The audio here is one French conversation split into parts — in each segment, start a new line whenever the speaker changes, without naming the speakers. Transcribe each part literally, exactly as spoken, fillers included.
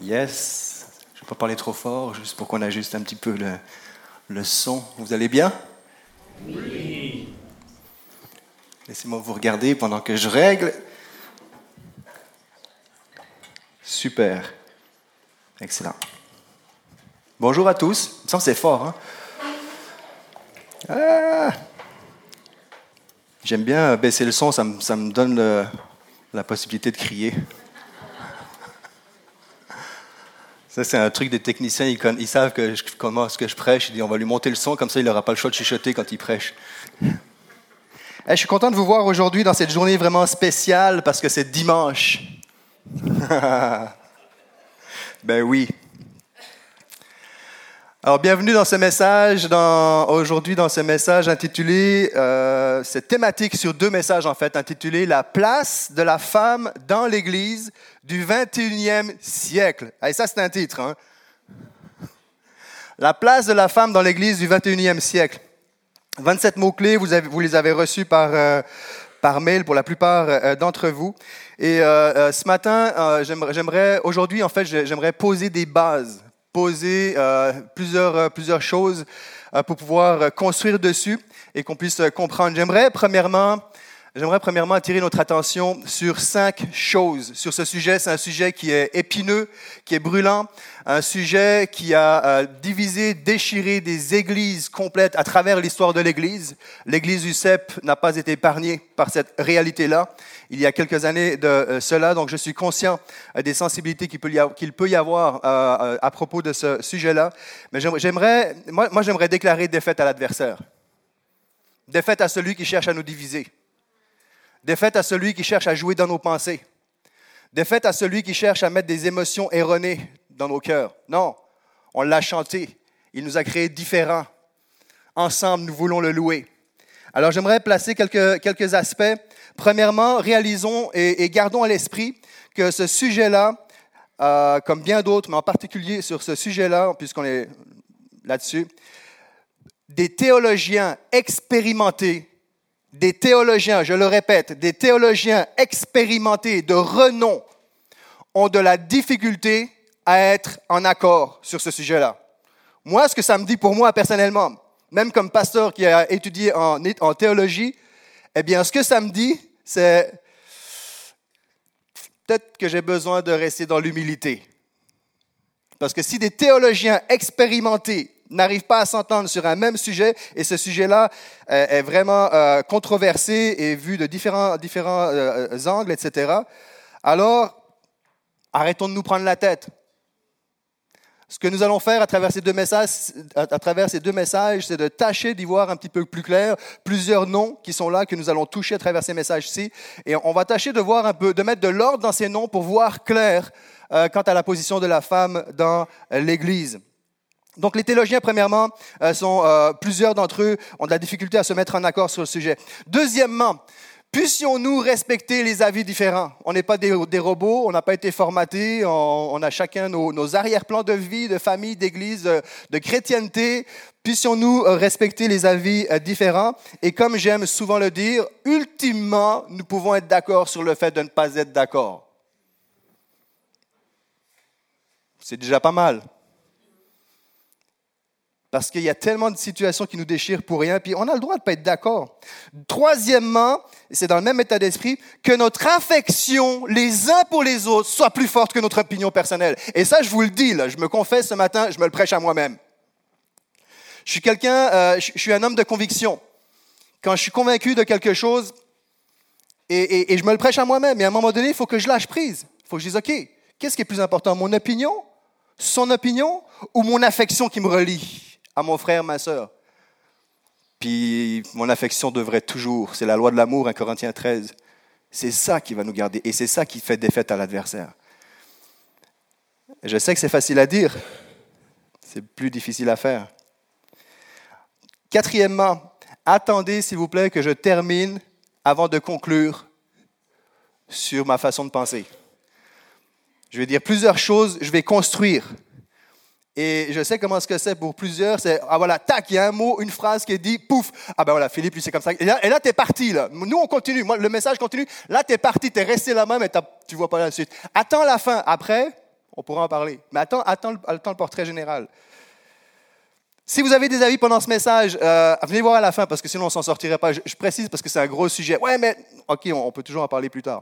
Yes. Je ne vais pas parler trop fort, juste pour qu'on ajuste un petit peu le, le son. Vous allez bien? Oui. Laissez-moi vous regarder pendant que je règle. Super. Excellent. Bonjour à tous. Il me semble que c'est fort, hein? Ah! J'aime bien baisser le son, ça me, ça me donne le, la possibilité de crier. Ça, c'est un truc des techniciens, ils, ils savent que je, comment est-ce que je prêche. Ils disent, on va lui monter le son, comme ça, il n'aura pas le choix de chuchoter quand il prêche. Hey, je suis content de vous voir aujourd'hui dans cette journée vraiment spéciale parce que c'est dimanche. Ben oui. Alors, bienvenue dans ce message, dans, aujourd'hui dans ce message intitulé, euh, cette thématique sur deux messages en fait, intitulé « La place de la femme dans l'Église du vingt et unième siècle ». Et ça, c'est un titre. Hein? La place de la femme dans l'Église du vingt et unième siècle. vingt-sept mots-clés, vous, avez, vous les avez reçus par, euh, par mail pour la plupart euh, d'entre vous. Et euh, euh, ce matin, euh, j'aimerais, j'aimerais, aujourd'hui, en fait, j'aimerais poser des bases. poser euh, plusieurs, euh, plusieurs choses euh, pour pouvoir euh, construire dessus et qu'on puisse euh, comprendre. J'aimerais premièrement, j'aimerais premièrement attirer notre attention sur cinq choses. Sur ce sujet, c'est un sujet qui est épineux, qui est brûlant, un sujet qui a euh, divisé, déchiré des églises complètes à travers l'histoire de l'Église. L'Église U C E P n'a pas été épargnée par cette réalité-là. Il y a quelques années de euh, cela, donc je suis conscient euh, des sensibilités qu'il peut y avoir, qu'il peut y avoir euh, à propos de ce sujet-là. Mais j'aimerais, j'aimerais, moi, moi, j'aimerais déclarer défaite à l'adversaire. Défaite à celui qui cherche à nous diviser. Défaite à celui qui cherche à jouer dans nos pensées. Défaite à celui qui cherche à mettre des émotions erronées dans nos cœurs. Non, on l'a chanté. Il nous a créés différents. Ensemble, nous voulons le louer. Alors, j'aimerais placer quelques, quelques aspects. Premièrement, réalisons et, et gardons à l'esprit que ce sujet-là, euh, comme bien d'autres, mais en particulier sur ce sujet-là, puisqu'on est là-dessus, des théologiens expérimentés, des théologiens, je le répète, des théologiens expérimentés de renom ont de la difficulté à être en accord sur ce sujet-là. Moi, ce que ça me dit pour moi personnellement, même comme pasteur qui a étudié en, en théologie, eh bien, ce que ça me dit, c'est peut-être que j'ai besoin de rester dans l'humilité. Parce que si des théologiens expérimentés n'arrivent pas à s'entendre sur un même sujet, et ce sujet-là euh, est vraiment euh, controversé et vu de différents, différents euh, angles, et cetera, alors arrêtons de nous prendre la tête. Ce que nous allons faire à travers ces deux messages, à travers ces deux messages, c'est de tâcher d'y voir un petit peu plus clair plusieurs noms qui sont là, que nous allons toucher à travers ces messages-ci. Et on va tâcher de voir un peu, de mettre de l'ordre dans ces noms pour voir clair euh, quant à la position de la femme dans l'Église. Donc, les théologiens, premièrement, euh, sont, euh, plusieurs d'entre eux ont de la difficulté à se mettre en accord sur le sujet. Deuxièmement, puissions-nous respecter les avis différents? On n'est pas des, des robots, on n'a pas été formatés, on, on a chacun nos, nos arrière-plans de vie, de famille, d'église, de, de chrétienté. Puissions-nous respecter les avis différents? Et comme j'aime souvent le dire, ultimement, nous pouvons être d'accord sur le fait de ne pas être d'accord. C'est déjà pas mal. Parce qu'il y a tellement de situations qui nous déchirent pour rien, puis on a le droit de ne pas être d'accord. Troisièmement, c'est dans le même état d'esprit, que notre affection les uns pour les autres soit plus forte que notre opinion personnelle. Et ça, je vous le dis, là, je me confesse ce matin, je me le prêche à moi-même. Je suis quelqu'un, euh, je, je suis un homme de conviction. Quand je suis convaincu de quelque chose, et, et, et je me le prêche à moi-même, et à un moment donné, il faut que je lâche prise. Il faut que je dise, OK, qu'est-ce qui est plus important, mon opinion, son opinion, ou mon affection qui me relie à mon frère, ma sœur? Puis mon affection devrait toujours, c'est la loi de l'amour, un Corinthiens treize, c'est ça qui va nous garder, et c'est ça qui fait défaite à l'adversaire. Je sais que c'est facile à dire, c'est plus difficile à faire. Quatrièmement, attendez s'il vous plaît que je termine avant de conclure sur ma façon de penser. Je vais dire plusieurs choses, je vais construire. Et je sais comment ce que c'est pour plusieurs, c'est, ah voilà, tac, il y a un mot, une phrase qui est dit, pouf, ah ben voilà, Philippe, lui, c'est comme ça. Et là, et là t'es parti, là. Nous, on continue, moi, le message continue. Là, t'es parti, t'es resté là-même, mais tu vois pas la suite. Attends la fin. Après, on pourra en parler. Mais attends, attends, le, attends le portrait général. Si vous avez des avis pendant ce message, euh, venez voir à la fin parce que sinon on ne s'en sortirait pas. Je, je précise parce que c'est un gros sujet. Ouais, mais OK, on, on peut toujours en parler plus tard.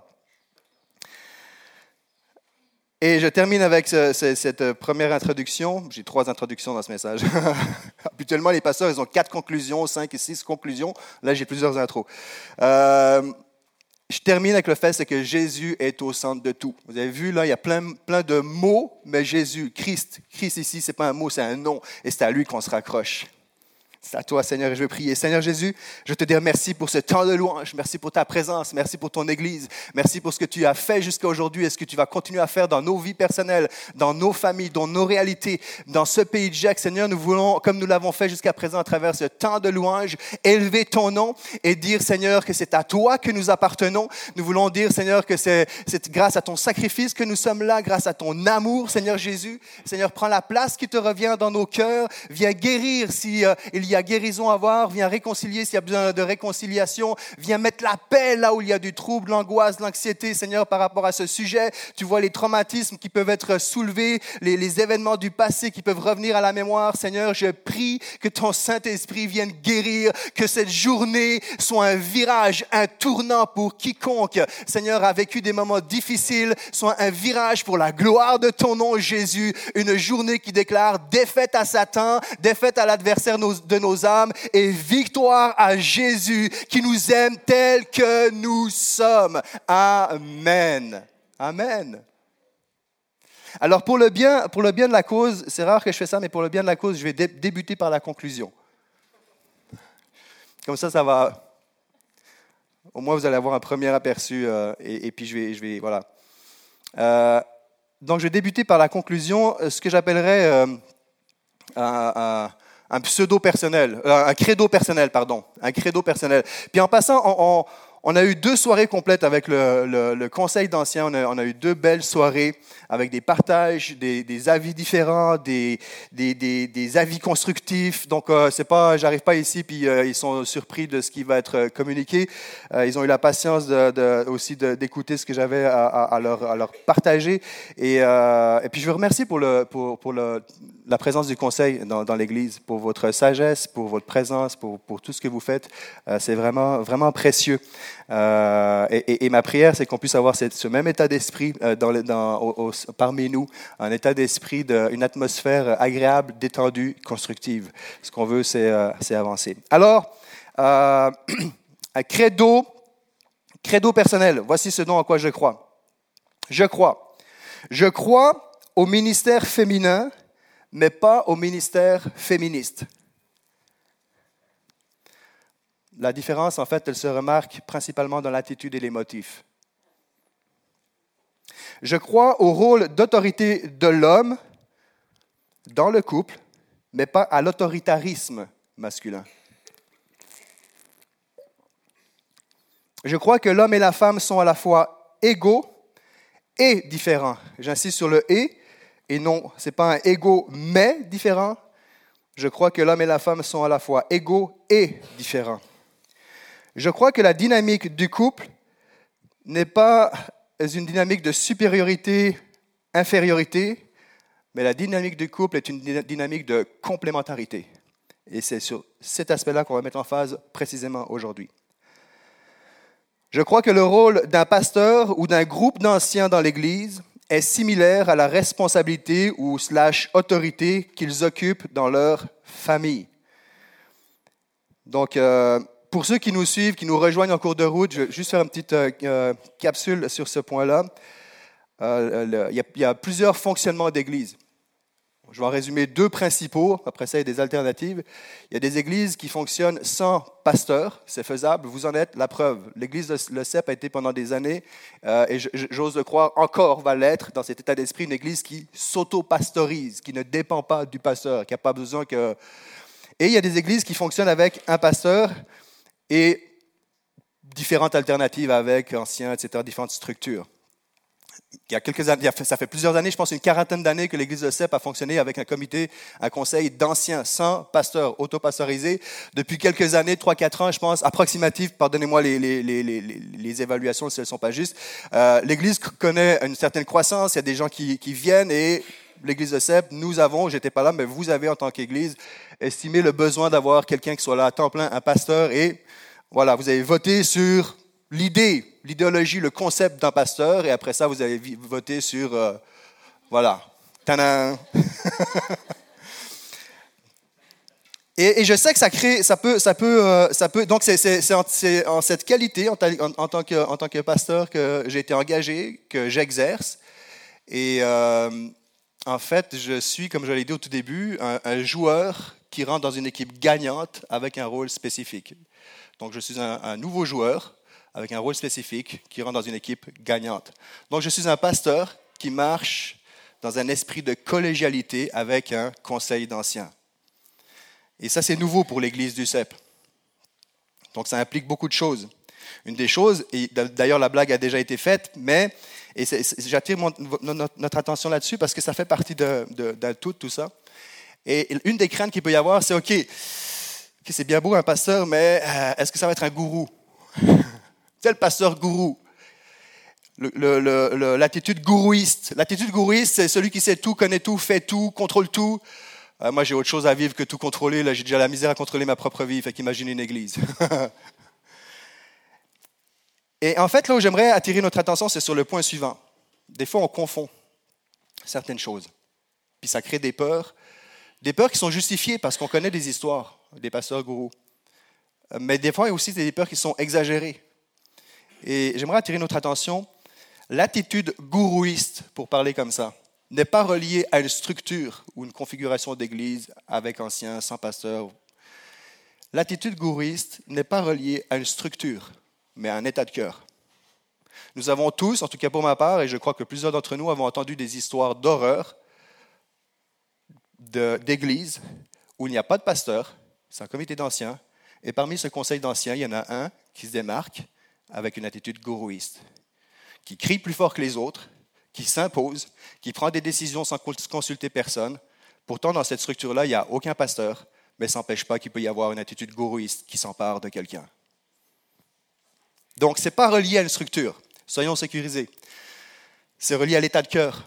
Et je termine avec ce, ce, cette première introduction. J'ai trois introductions dans ce message. Habituellement, les pasteurs, ils ont quatre conclusions, cinq et six conclusions. Là, j'ai plusieurs intros. Euh, je termine avec le fait c'est que Jésus est au centre de tout. Vous avez vu, là, il y a plein, plein de mots, mais Jésus, Christ, Christ ici, ce n'est pas un mot, c'est un nom. Et c'est à lui qu'on se raccroche. C'est à toi, Seigneur, et je veux prier. Seigneur Jésus, je te dis merci pour ce temps de louange. Merci pour ta présence. Merci pour ton Église. Merci pour ce que tu as fait jusqu'à aujourd'hui et ce que tu vas continuer à faire dans nos vies personnelles, dans nos familles, dans nos réalités, dans ce pays de Jacques. Seigneur, nous voulons, comme nous l'avons fait jusqu'à présent à travers ce temps de louange, élever ton nom et dire, Seigneur, que c'est à toi que nous appartenons. Nous voulons dire, Seigneur, que c'est, c'est grâce à ton sacrifice que nous sommes là, grâce à ton amour, Seigneur Jésus. Seigneur, prends la place qui te revient dans nos cœurs. Viens guérir si euh, il y a guérison à voir, viens réconcilier s'il y a besoin de réconciliation, viens mettre la paix là où il y a du trouble, l'angoisse, l'anxiété, Seigneur, par rapport à ce sujet. Tu vois les traumatismes qui peuvent être soulevés, les, les événements du passé qui peuvent revenir à la mémoire. Seigneur, je prie que ton Saint-Esprit vienne guérir, que cette journée soit un virage, un tournant pour quiconque, Seigneur, a vécu des moments difficiles, soit un virage pour la gloire de ton nom, Jésus, une journée qui déclare défaite à Satan, défaite à l'adversaire de nos âmes, et victoire à Jésus qui nous aime tel que nous sommes. Amen. Amen. Alors pour le bien, pour le bien de la cause, c'est rare que je fais ça, mais pour le bien de la cause, je vais dé- débuter par la conclusion. Comme ça, ça va. Au moins, vous allez avoir un premier aperçu, euh, et, et puis je vais, je vais, voilà. Euh, donc, je vais débuter par la conclusion, ce que j'appellerais euh, un, un un pseudo-personnel, un credo personnel, pardon, un credo personnel. Puis en passant, on, on, on a eu deux soirées complètes avec le, le, le conseil d'anciens. On a, on a eu deux belles soirées avec des partages, des, des avis différents, des, des, des, des avis constructifs. Donc, euh, c'est pas, j'arrive pas ici puis euh, ils sont surpris de ce qui va être communiqué. Euh, ils ont eu la patience de, de, aussi de, d'écouter ce que j'avais à, à, à, leur, à leur partager. Et, euh, et puis, je vous remercie pour le, pour, pour le la présence du conseil dans, dans l'Église, pour votre sagesse, pour votre présence, pour, pour tout ce que vous faites. Euh, c'est vraiment, vraiment précieux. Euh, et, et, et ma prière, c'est qu'on puisse avoir cette, ce même état d'esprit euh, dans le, dans, au, au, parmi nous, un état d'esprit, de, une atmosphère agréable, détendue, constructive. Ce qu'on veut, c'est, euh, c'est avancer. Alors, euh, un credo, credo personnel, voici ce dont en quoi je crois. Je crois. Je crois au ministère féminin, mais pas au ministère féministe. La différence, en fait, elle se remarque principalement dans l'attitude et les motifs. Je crois au rôle d'autorité de l'homme dans le couple, mais pas à l'autoritarisme masculin. Je crois que l'homme et la femme sont à la fois égaux et différents. J'insiste sur le « et ». Et non, ce n'est pas un égaux, mais différent. Je crois que l'homme et la femme sont à la fois égaux et différents. Je crois que la dynamique du couple n'est pas une dynamique de supériorité, infériorité, mais la dynamique du couple est une dynamique de complémentarité. Et c'est sur cet aspect-là qu'on va mettre en phase précisément aujourd'hui. Je crois que le rôle d'un pasteur ou d'un groupe d'anciens dans l'Église est similaire à la responsabilité ou slash autorité qu'ils occupent dans leur famille. Donc, euh, pour ceux qui nous suivent, qui nous rejoignent en cours de route, je vais juste faire une petite euh, capsule sur ce point-là. Euh, le, il, y a, il y a plusieurs fonctionnements d'église. Je vais en résumer deux principaux, après ça il y a des alternatives. Il y a des églises qui fonctionnent sans pasteur, c'est faisable, vous en êtes la preuve. L'église de Le Cep a été pendant des années, euh, et j'ose le croire encore va l'être dans cet état d'esprit, une église qui s'auto-pastorise, qui ne dépend pas du pasteur, qui n'a pas besoin que... Et il y a des églises qui fonctionnent avec un pasteur et différentes alternatives avec anciens, et cetera, différentes structures. il y a quelques années, ça fait plusieurs années, je pense une quarantaine d'années que l'Église de Cep a fonctionné avec un comité, un conseil d'anciens, sans pasteurs, autopastorisés. Depuis quelques années, trois quatre ans, je pense, approximatif, pardonnez-moi les, les, les, les, les évaluations si elles ne sont pas justes. Euh, L'Église connaît une certaine croissance, il y a des gens qui, qui viennent et l'Église de Cep, nous avons, j'étais pas là, mais vous avez en tant qu'Église estimé le besoin d'avoir quelqu'un qui soit là à temps plein, un pasteur, et voilà, vous avez voté sur l'idée, l'idéologie, le concept d'un pasteur, et après ça, vous avez voté sur, euh, voilà, tadam. et, et je sais que ça crée, ça peut, ça peut, euh, ça peut. Donc c'est, c'est, c'est, en, c'est en cette qualité, en, en, en, tant que, en tant que pasteur, que j'ai été engagé, que j'exerce, et euh, en fait, je suis, comme je l'ai dit au tout début, un, un joueur qui rentre dans une équipe gagnante avec un rôle spécifique. Donc je suis un, un nouveau joueur avec un rôle spécifique, qui rentre dans une équipe gagnante. Donc, je suis un pasteur qui marche dans un esprit de collégialité avec un conseil d'anciens. Et ça, c'est nouveau pour l'Église du Cep. Donc, ça implique beaucoup de choses. Une des choses, et d'ailleurs, la blague a déjà été faite, mais et c'est, c'est, j'attire mon, notre, notre attention là-dessus parce que ça fait partie de, de, d'un tout, tout ça. Et une des craintes qu'il peut y avoir, c'est, OK, okay c'est bien beau un pasteur, mais euh, est-ce que ça va être un gourou? C'est le pasteur gourou. Le, le, le, l'attitude gourouiste. L'attitude gourouiste, c'est celui qui sait tout, connaît tout, fait tout, contrôle tout. Euh, moi, j'ai autre chose à vivre que tout contrôler. Là, j'ai déjà la misère à contrôler ma propre vie. Fait qu'imagine une église. Et en fait, là où j'aimerais attirer notre attention, c'est sur le point suivant. Des fois, on confond certaines choses. Puis ça crée des peurs. Des peurs qui sont justifiées parce qu'on connaît des histoires des pasteurs gourous. Mais des fois, il y a aussi des peurs qui sont exagérées. Et j'aimerais attirer notre attention. L'attitude gourouiste, pour parler comme ça, n'est pas reliée à une structure ou une configuration d'église avec anciens, sans pasteur. L'attitude gourouiste n'est pas reliée à une structure, mais à un état de cœur. Nous avons tous, en tout cas pour ma part, et je crois que plusieurs d'entre nous avons entendu des histoires d'horreur de, d'église où il n'y a pas de pasteur, c'est un comité d'anciens, et parmi ce conseil d'anciens, il y en a un qui se démarque avec une attitude gourouiste, qui crie plus fort que les autres, qui s'impose, qui prend des décisions sans consulter personne. Pourtant, dans cette structure-là, il n'y a aucun pasteur, mais ça n'empêche pas qu'il peut y avoir une attitude gourouiste qui s'empare de quelqu'un. Donc, ce n'est pas relié à une structure. Soyons sécurisés. C'est relié à l'état de cœur.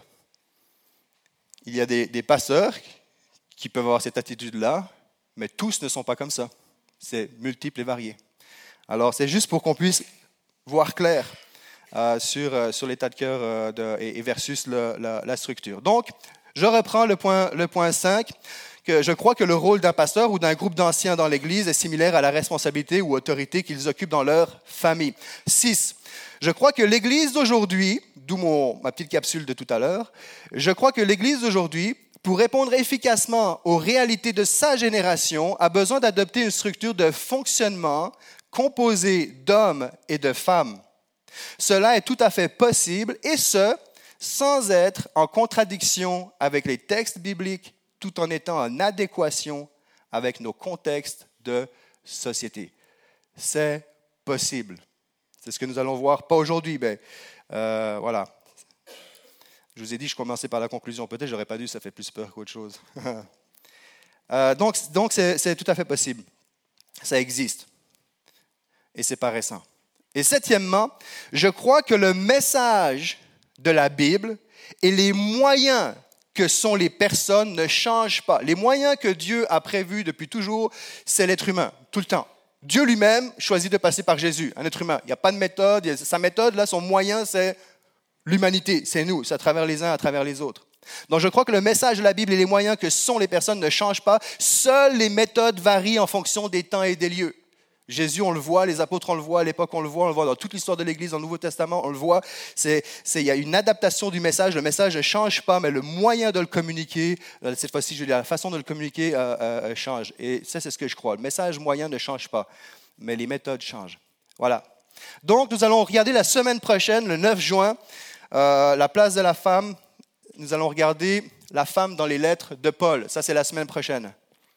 Il y a des, des pasteurs qui peuvent avoir cette attitude-là, mais tous ne sont pas comme ça. C'est multiple et varié. Alors, c'est juste pour qu'on puisse voir clair euh, sur, euh, sur l'état de cœur euh, de, et versus le, la, la structure. Donc, je reprends le point, le point cinq, que je crois que le rôle d'un pasteur ou d'un groupe d'anciens dans l'Église est similaire à la responsabilité ou autorité qu'ils occupent dans leur famille. six. Je crois que l'Église d'aujourd'hui, d'où mon, ma petite capsule de tout à l'heure, je crois que l'Église d'aujourd'hui, pour répondre efficacement aux réalités de sa génération, a besoin d'adopter une structure de fonctionnement composée d'hommes et de femmes. Cela est tout à fait possible, et ce, sans être en contradiction avec les textes bibliques, tout en étant en adéquation avec nos contextes de société. C'est possible. C'est ce que nous allons voir, pas aujourd'hui, mais euh, voilà. Je vous ai dit, je commençais par la conclusion. Peut-être, je n'aurais pas dû, ça fait plus peur qu'autre chose. euh, donc, donc c'est, c'est tout à fait possible. Ça existe. Et c'est pas récent. Et septièmement, je crois que le message de la Bible et les moyens que sont les personnes ne changent pas. Les moyens que Dieu a prévus depuis toujours, c'est l'être humain, tout le temps. Dieu lui-même choisit de passer par Jésus, un être humain. Il n'y a pas de méthode. Sa méthode, là, son moyen, c'est l'humanité, c'est nous, c'est à travers les uns, à travers les autres. Donc je crois que le message de la Bible et les moyens que sont les personnes ne changent pas. Seules les méthodes varient en fonction des temps et des lieux. Jésus, on le voit, les apôtres, on le voit, à l'époque, on le voit, on le voit dans toute l'histoire de l'Église, dans le Nouveau Testament, on le voit. C'est, c'est, il y a une adaptation du message. Le message ne change pas, mais le moyen de le communiquer, cette fois-ci, je veux dire, la façon de le communiquer euh, euh, change. Et ça, c'est ce que je crois. Le message moyen ne change pas, mais les méthodes changent. Voilà. Donc, nous allons regarder la semaine prochaine, le neuf juin, euh, la place de la femme. Nous allons regarder la femme dans les lettres de Paul. Ça, c'est la semaine prochaine.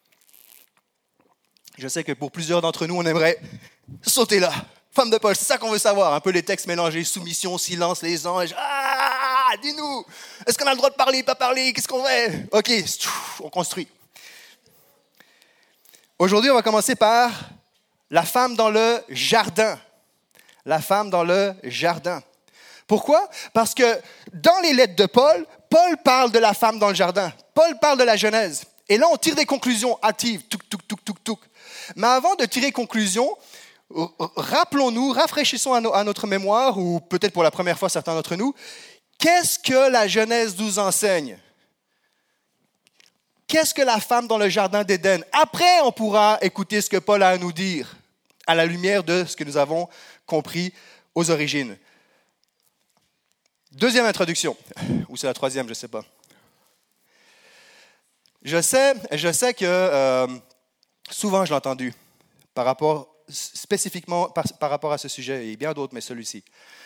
Je sais que pour plusieurs d'entre nous, on aimerait sauter là. Femme de Paul, c'est ça qu'on veut savoir. Un peu les textes mélangés, soumission, silence, les anges. Ah! quoi? Dis-nous. Est-ce qu'on a le droit de parler, pas parler? Qu'est-ce qu'on fait? OK, on construit. Aujourd'hui, on va commencer par la femme dans le jardin. La femme dans le jardin. Pourquoi? Parce que dans les lettres de Paul, Paul parle de la femme dans le jardin. Paul parle de la Genèse. Et là, on tire des conclusions hâtives. Touc, touc, touc, touc, touc. Mais avant de tirer conclusion, rappelons-nous, rafraîchissons à, no- à notre mémoire, ou peut-être pour la première fois certains d'entre nous, qu'est-ce que la Genèse nous enseigne? Qu'est-ce que la femme dans le jardin d'Éden? Après, on pourra écouter ce que Paul a à nous dire, à la lumière de ce que nous avons compris aux origines. Deuxième introduction, ou c'est la troisième, je ne sais pas. Je sais, je sais que euh, souvent je l'ai entendu, par rapport, spécifiquement par, par rapport à ce sujet, et bien d'autres, mais celui-ci.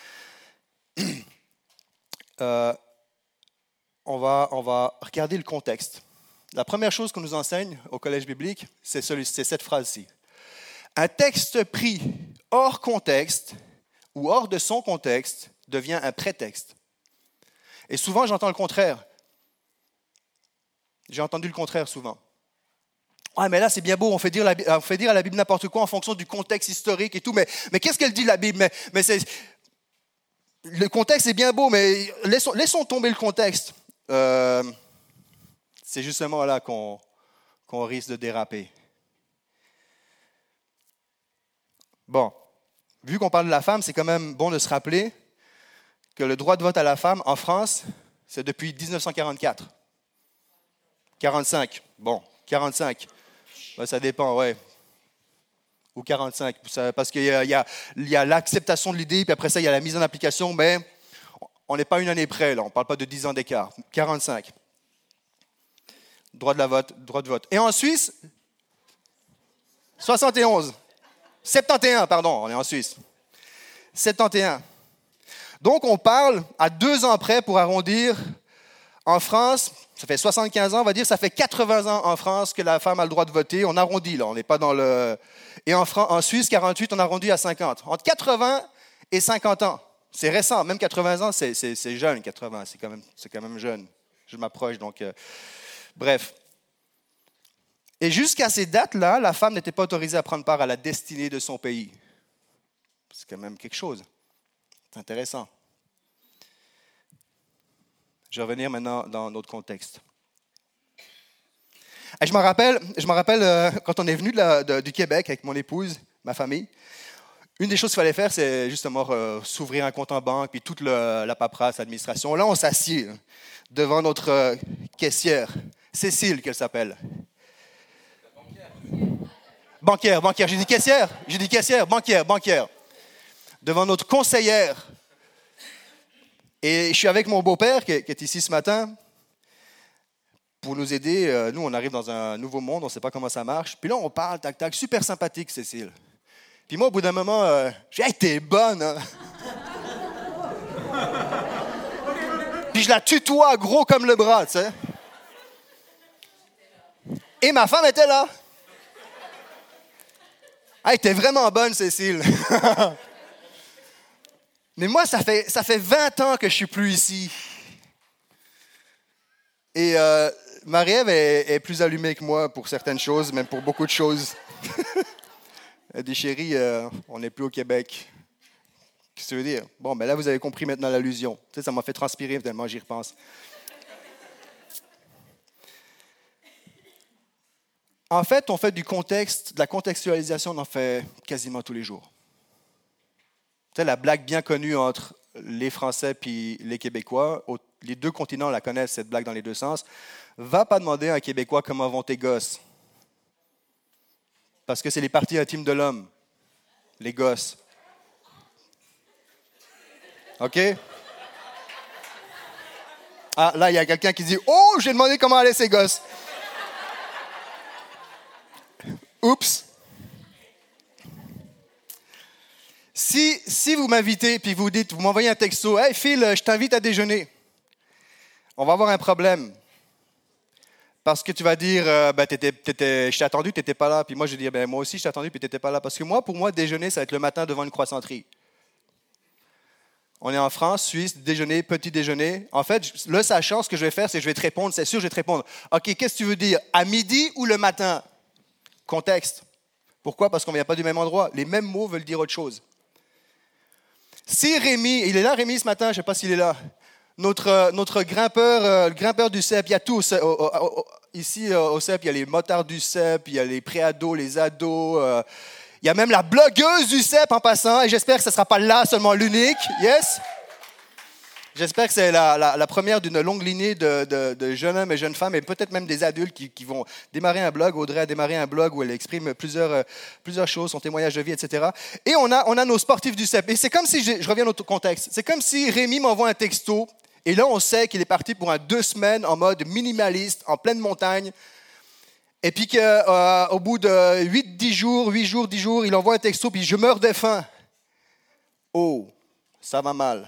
Euh, on, va, on va regarder le contexte. La première chose qu'on nous enseigne au collège biblique, c'est, celui, c'est cette phrase-ci. Un texte pris hors contexte ou hors de son contexte devient un prétexte. Et souvent, j'entends le contraire. J'ai entendu le contraire souvent. Ouais, mais là, c'est bien beau, on fait dire, la, on fait dire à la Bible n'importe quoi en fonction du contexte historique et tout, mais, mais qu'est-ce qu'elle dit, la Bible? mais, mais c'est, Le contexte est bien beau, mais laissons, laissons tomber le contexte. Euh, c'est justement là qu'on, qu'on risque de déraper. Bon, vu qu'on parle de la femme, c'est quand même bon de se rappeler que le droit de vote à la femme en France, c'est depuis dix-neuf cent quarante-quatre. quarante-cinq. Bon, quarante-cinq. Ben, ça dépend, ouais. Ou quarante-cinq. Parce qu'il y a, il y a, il y a l'acceptation de l'idée, puis après ça, il y a la mise en application, mais on n'est pas une année près, là. On ne parle pas de dix ans d'écart. quarante-cinq. Droit de la vote, droit de vote. Et en Suisse, soixante et onze. soixante et onze, pardon, on est en Suisse. soixante et onze. Donc, on parle à deux ans près pour arrondir. En France, ça fait soixante-quinze ans, on va dire, ça fait quatre-vingts ans en France que la femme a le droit de voter. On arrondit, là, on n'est pas dans le... Et en, Fran... en Suisse, quarante-huit, on arrondit à cinquante. Entre quatre-vingts et cinquante ans. C'est récent, même quatre-vingts ans, c'est, c'est, c'est jeune, quatre-vingts, c'est quand même, c'est quand même jeune. Je m'approche, donc... Euh... Bref. Et jusqu'à ces dates-là, la femme n'était pas autorisée à prendre part à la destinée de son pays. C'est quand même quelque chose. C'est intéressant. Je vais revenir maintenant dans notre contexte. Et je me rappelle, je me rappelle euh, quand on est venu de la, de, du Québec avec mon épouse, ma famille, une des choses qu'il fallait faire, c'est justement euh, s'ouvrir un compte en banque, puis toute le, la paperasse, l'administration. Là, on s'assied hein, devant notre euh, caissière, Cécile, qu'elle s'appelle. Banquière, banquière. J'ai dit caissière, j'ai dit caissière, banquière, banquière. Devant notre conseillère. Et je suis avec mon beau-père qui est ici ce matin pour nous aider. Nous, on arrive dans un nouveau monde, on ne sait pas comment ça marche. Puis là, on parle, tac, tac, super sympathique, Cécile. Puis moi, au bout d'un moment, euh, je dis « Hey, t'es bonne! Hein? » Puis je la tutoie gros comme le bras, tu sais. Et ma femme était là. « Hey, t'es vraiment bonne, Cécile! » Mais moi, ça fait, ça fait vingt ans que je ne suis plus ici. Et euh, Marie-Ève est, est plus allumée que moi pour certaines choses, même pour beaucoup de choses. Elle dit, chérie, euh, on n'est plus au Québec. Qu'est-ce que ça veut dire? Bon, ben là, vous avez compris maintenant l'allusion. Tu sais, ça m'a fait transpirer tellement j'y repense. En fait, on fait du contexte, de la contextualisation, on en fait quasiment tous les jours. Tu sais, la blague bien connue entre les Français et les Québécois, les deux continents la connaissent, cette blague dans les deux sens. Va pas demander à un Québécois comment vont tes gosses. Parce que c'est les parties intimes de l'homme, les gosses. OK? Ah, là, il y a quelqu'un qui dit « Oh, j'ai demandé comment allaient ses gosses. » Oups! Si, si vous m'invitez, puis vous dites, vous m'envoyez un texto, « Hey Phil, je t'invite à déjeuner. » On va avoir un problème. Parce que tu vas dire, euh, ben, t'étais, t'étais, je t'ai attendu, tu n'étais pas là. Puis moi, je vais dire, ben, moi aussi, je t'ai attendu, puis tu n'étais pas là. Parce que moi, pour moi, déjeuner, ça va être le matin devant une croissanterie. On est en France, Suisse, déjeuner, petit déjeuner. En fait, là, sachant ce que je vais faire, c'est que je vais te répondre, c'est sûr, je vais te répondre. OK, qu'est-ce que tu veux dire? À midi ou le matin? Contexte. Pourquoi? Parce qu'on ne vient pas du même endroit. Les mêmes mots veulent dire autre chose. Si Rémi, il est là, Rémi, ce matin, je ne sais pas s'il est là, notre, notre grimpeur, euh, le grimpeur du C E P, il y a tout. Au, au, au, ici, au C E P, il y a les motards du C E P, il y a les préados, les ados, euh, il y a même la blogueuse du C E P en passant, et j'espère que ce ne sera pas là seulement l'unique. Yes? J'espère que c'est la, la, la première d'une longue lignée de, de, de jeunes hommes et jeunes femmes, et peut-être même des adultes qui, qui vont démarrer un blog. Audrey a démarré un blog où elle exprime plusieurs, euh, plusieurs choses, son témoignage de vie, et cetera. Et on a, on a nos sportifs du C E P. Et c'est comme si, je, je reviens au contexte, c'est comme si Rémi m'envoie un texto, et là on sait qu'il est parti pour un deux semaines en mode minimaliste, en pleine montagne, et puis qu'au euh, bout de huit dix jours, huit jours, dix jours, il envoie un texto, puis je meurs de faim. Oh, ça va mal.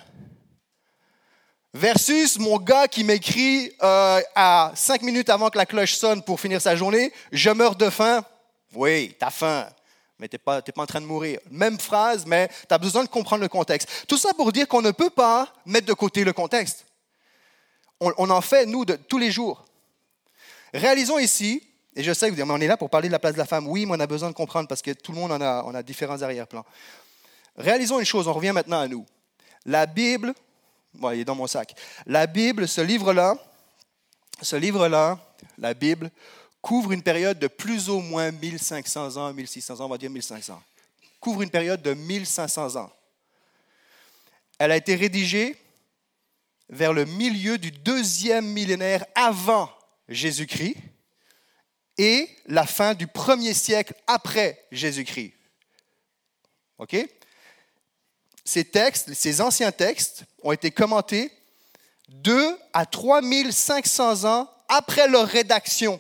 Versus mon gars qui m'écrit euh, à cinq minutes avant que la cloche sonne pour finir sa journée, je meurs de faim. Oui, t'as faim, mais t'es pas, t'es pas en train de mourir. Même phrase, mais t'as besoin de comprendre le contexte. Tout ça pour dire qu'on ne peut pas mettre de côté le contexte. On, on en fait, nous, de, tous les jours. Réalisons ici, et je sais que vous dites, mais on est là pour parler de la place de la femme. Oui, mais on a besoin de comprendre parce que tout le monde en a, on a différents arrière-plans. Réalisons une chose, on revient maintenant à nous. La Bible, bon, il est dans mon sac. La Bible, ce livre-là, ce livre-là, la Bible, couvre une période de plus ou moins mille cinq cents ans, mille six cents ans, on va dire mille cinq cents. Couvre une période de mille cinq cents ans. Elle a été rédigée vers le milieu du deuxième millénaire avant Jésus-Christ et la fin du premier siècle après Jésus-Christ. OK? Ces textes, ces anciens textes ont été commentés deux à trois mille cinq cents ans après leur rédaction.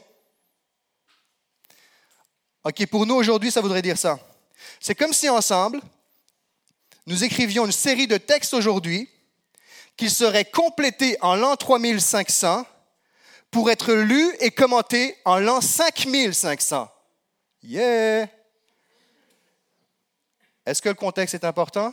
OK, pour nous aujourd'hui, ça voudrait dire ça. C'est comme si ensemble, nous écrivions une série de textes aujourd'hui qui seraient complétés en l'an trois mille cinq cents pour être lus et commentés en l'an cinq mille cinq cents. Yeah! Est-ce que le contexte est important?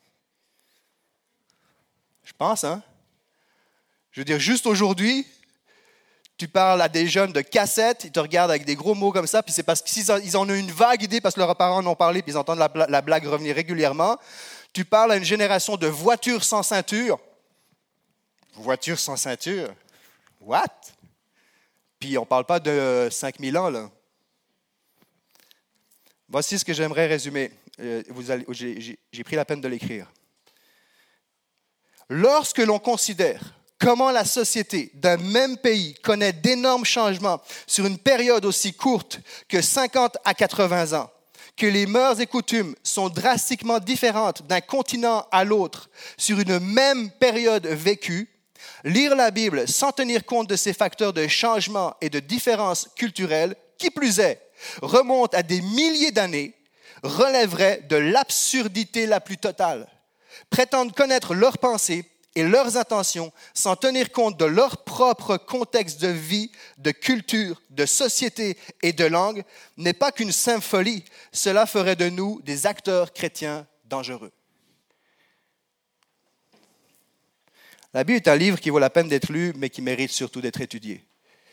Je pense, hein? Je veux dire, juste aujourd'hui, tu parles à des jeunes de cassettes, ils te regardent avec des gros mots comme ça, puis c'est parce qu'ils en ont une vague idée, parce que leurs parents en ont parlé, puis ils entendent la, la blague revenir régulièrement. Tu parles à une génération de voitures sans ceinture. Voitures sans ceinture? What? Puis on ne parle pas de cinq mille ans, là. Voici ce que j'aimerais résumer. Euh, vous allez, j'ai, j'ai, j'ai pris la peine de l'écrire. Lorsque l'on considère comment la société d'un même pays connaît d'énormes changements sur une période aussi courte que cinquante à quatre-vingts ans, que les mœurs et coutumes sont drastiquement différentes d'un continent à l'autre sur une même période vécue, lire la Bible sans tenir compte de ces facteurs de changement et de différences culturelles, qui plus est, remonte à des milliers d'années, relèverait de l'absurdité la plus totale. Prétendre connaître leurs pensées et leurs intentions sans tenir compte de leur propre contexte de vie, de culture, de société et de langue n'est pas qu'une simple folie. Cela ferait de nous des acteurs chrétiens dangereux. La Bible est un livre qui vaut la peine d'être lu, mais qui mérite surtout d'être étudié.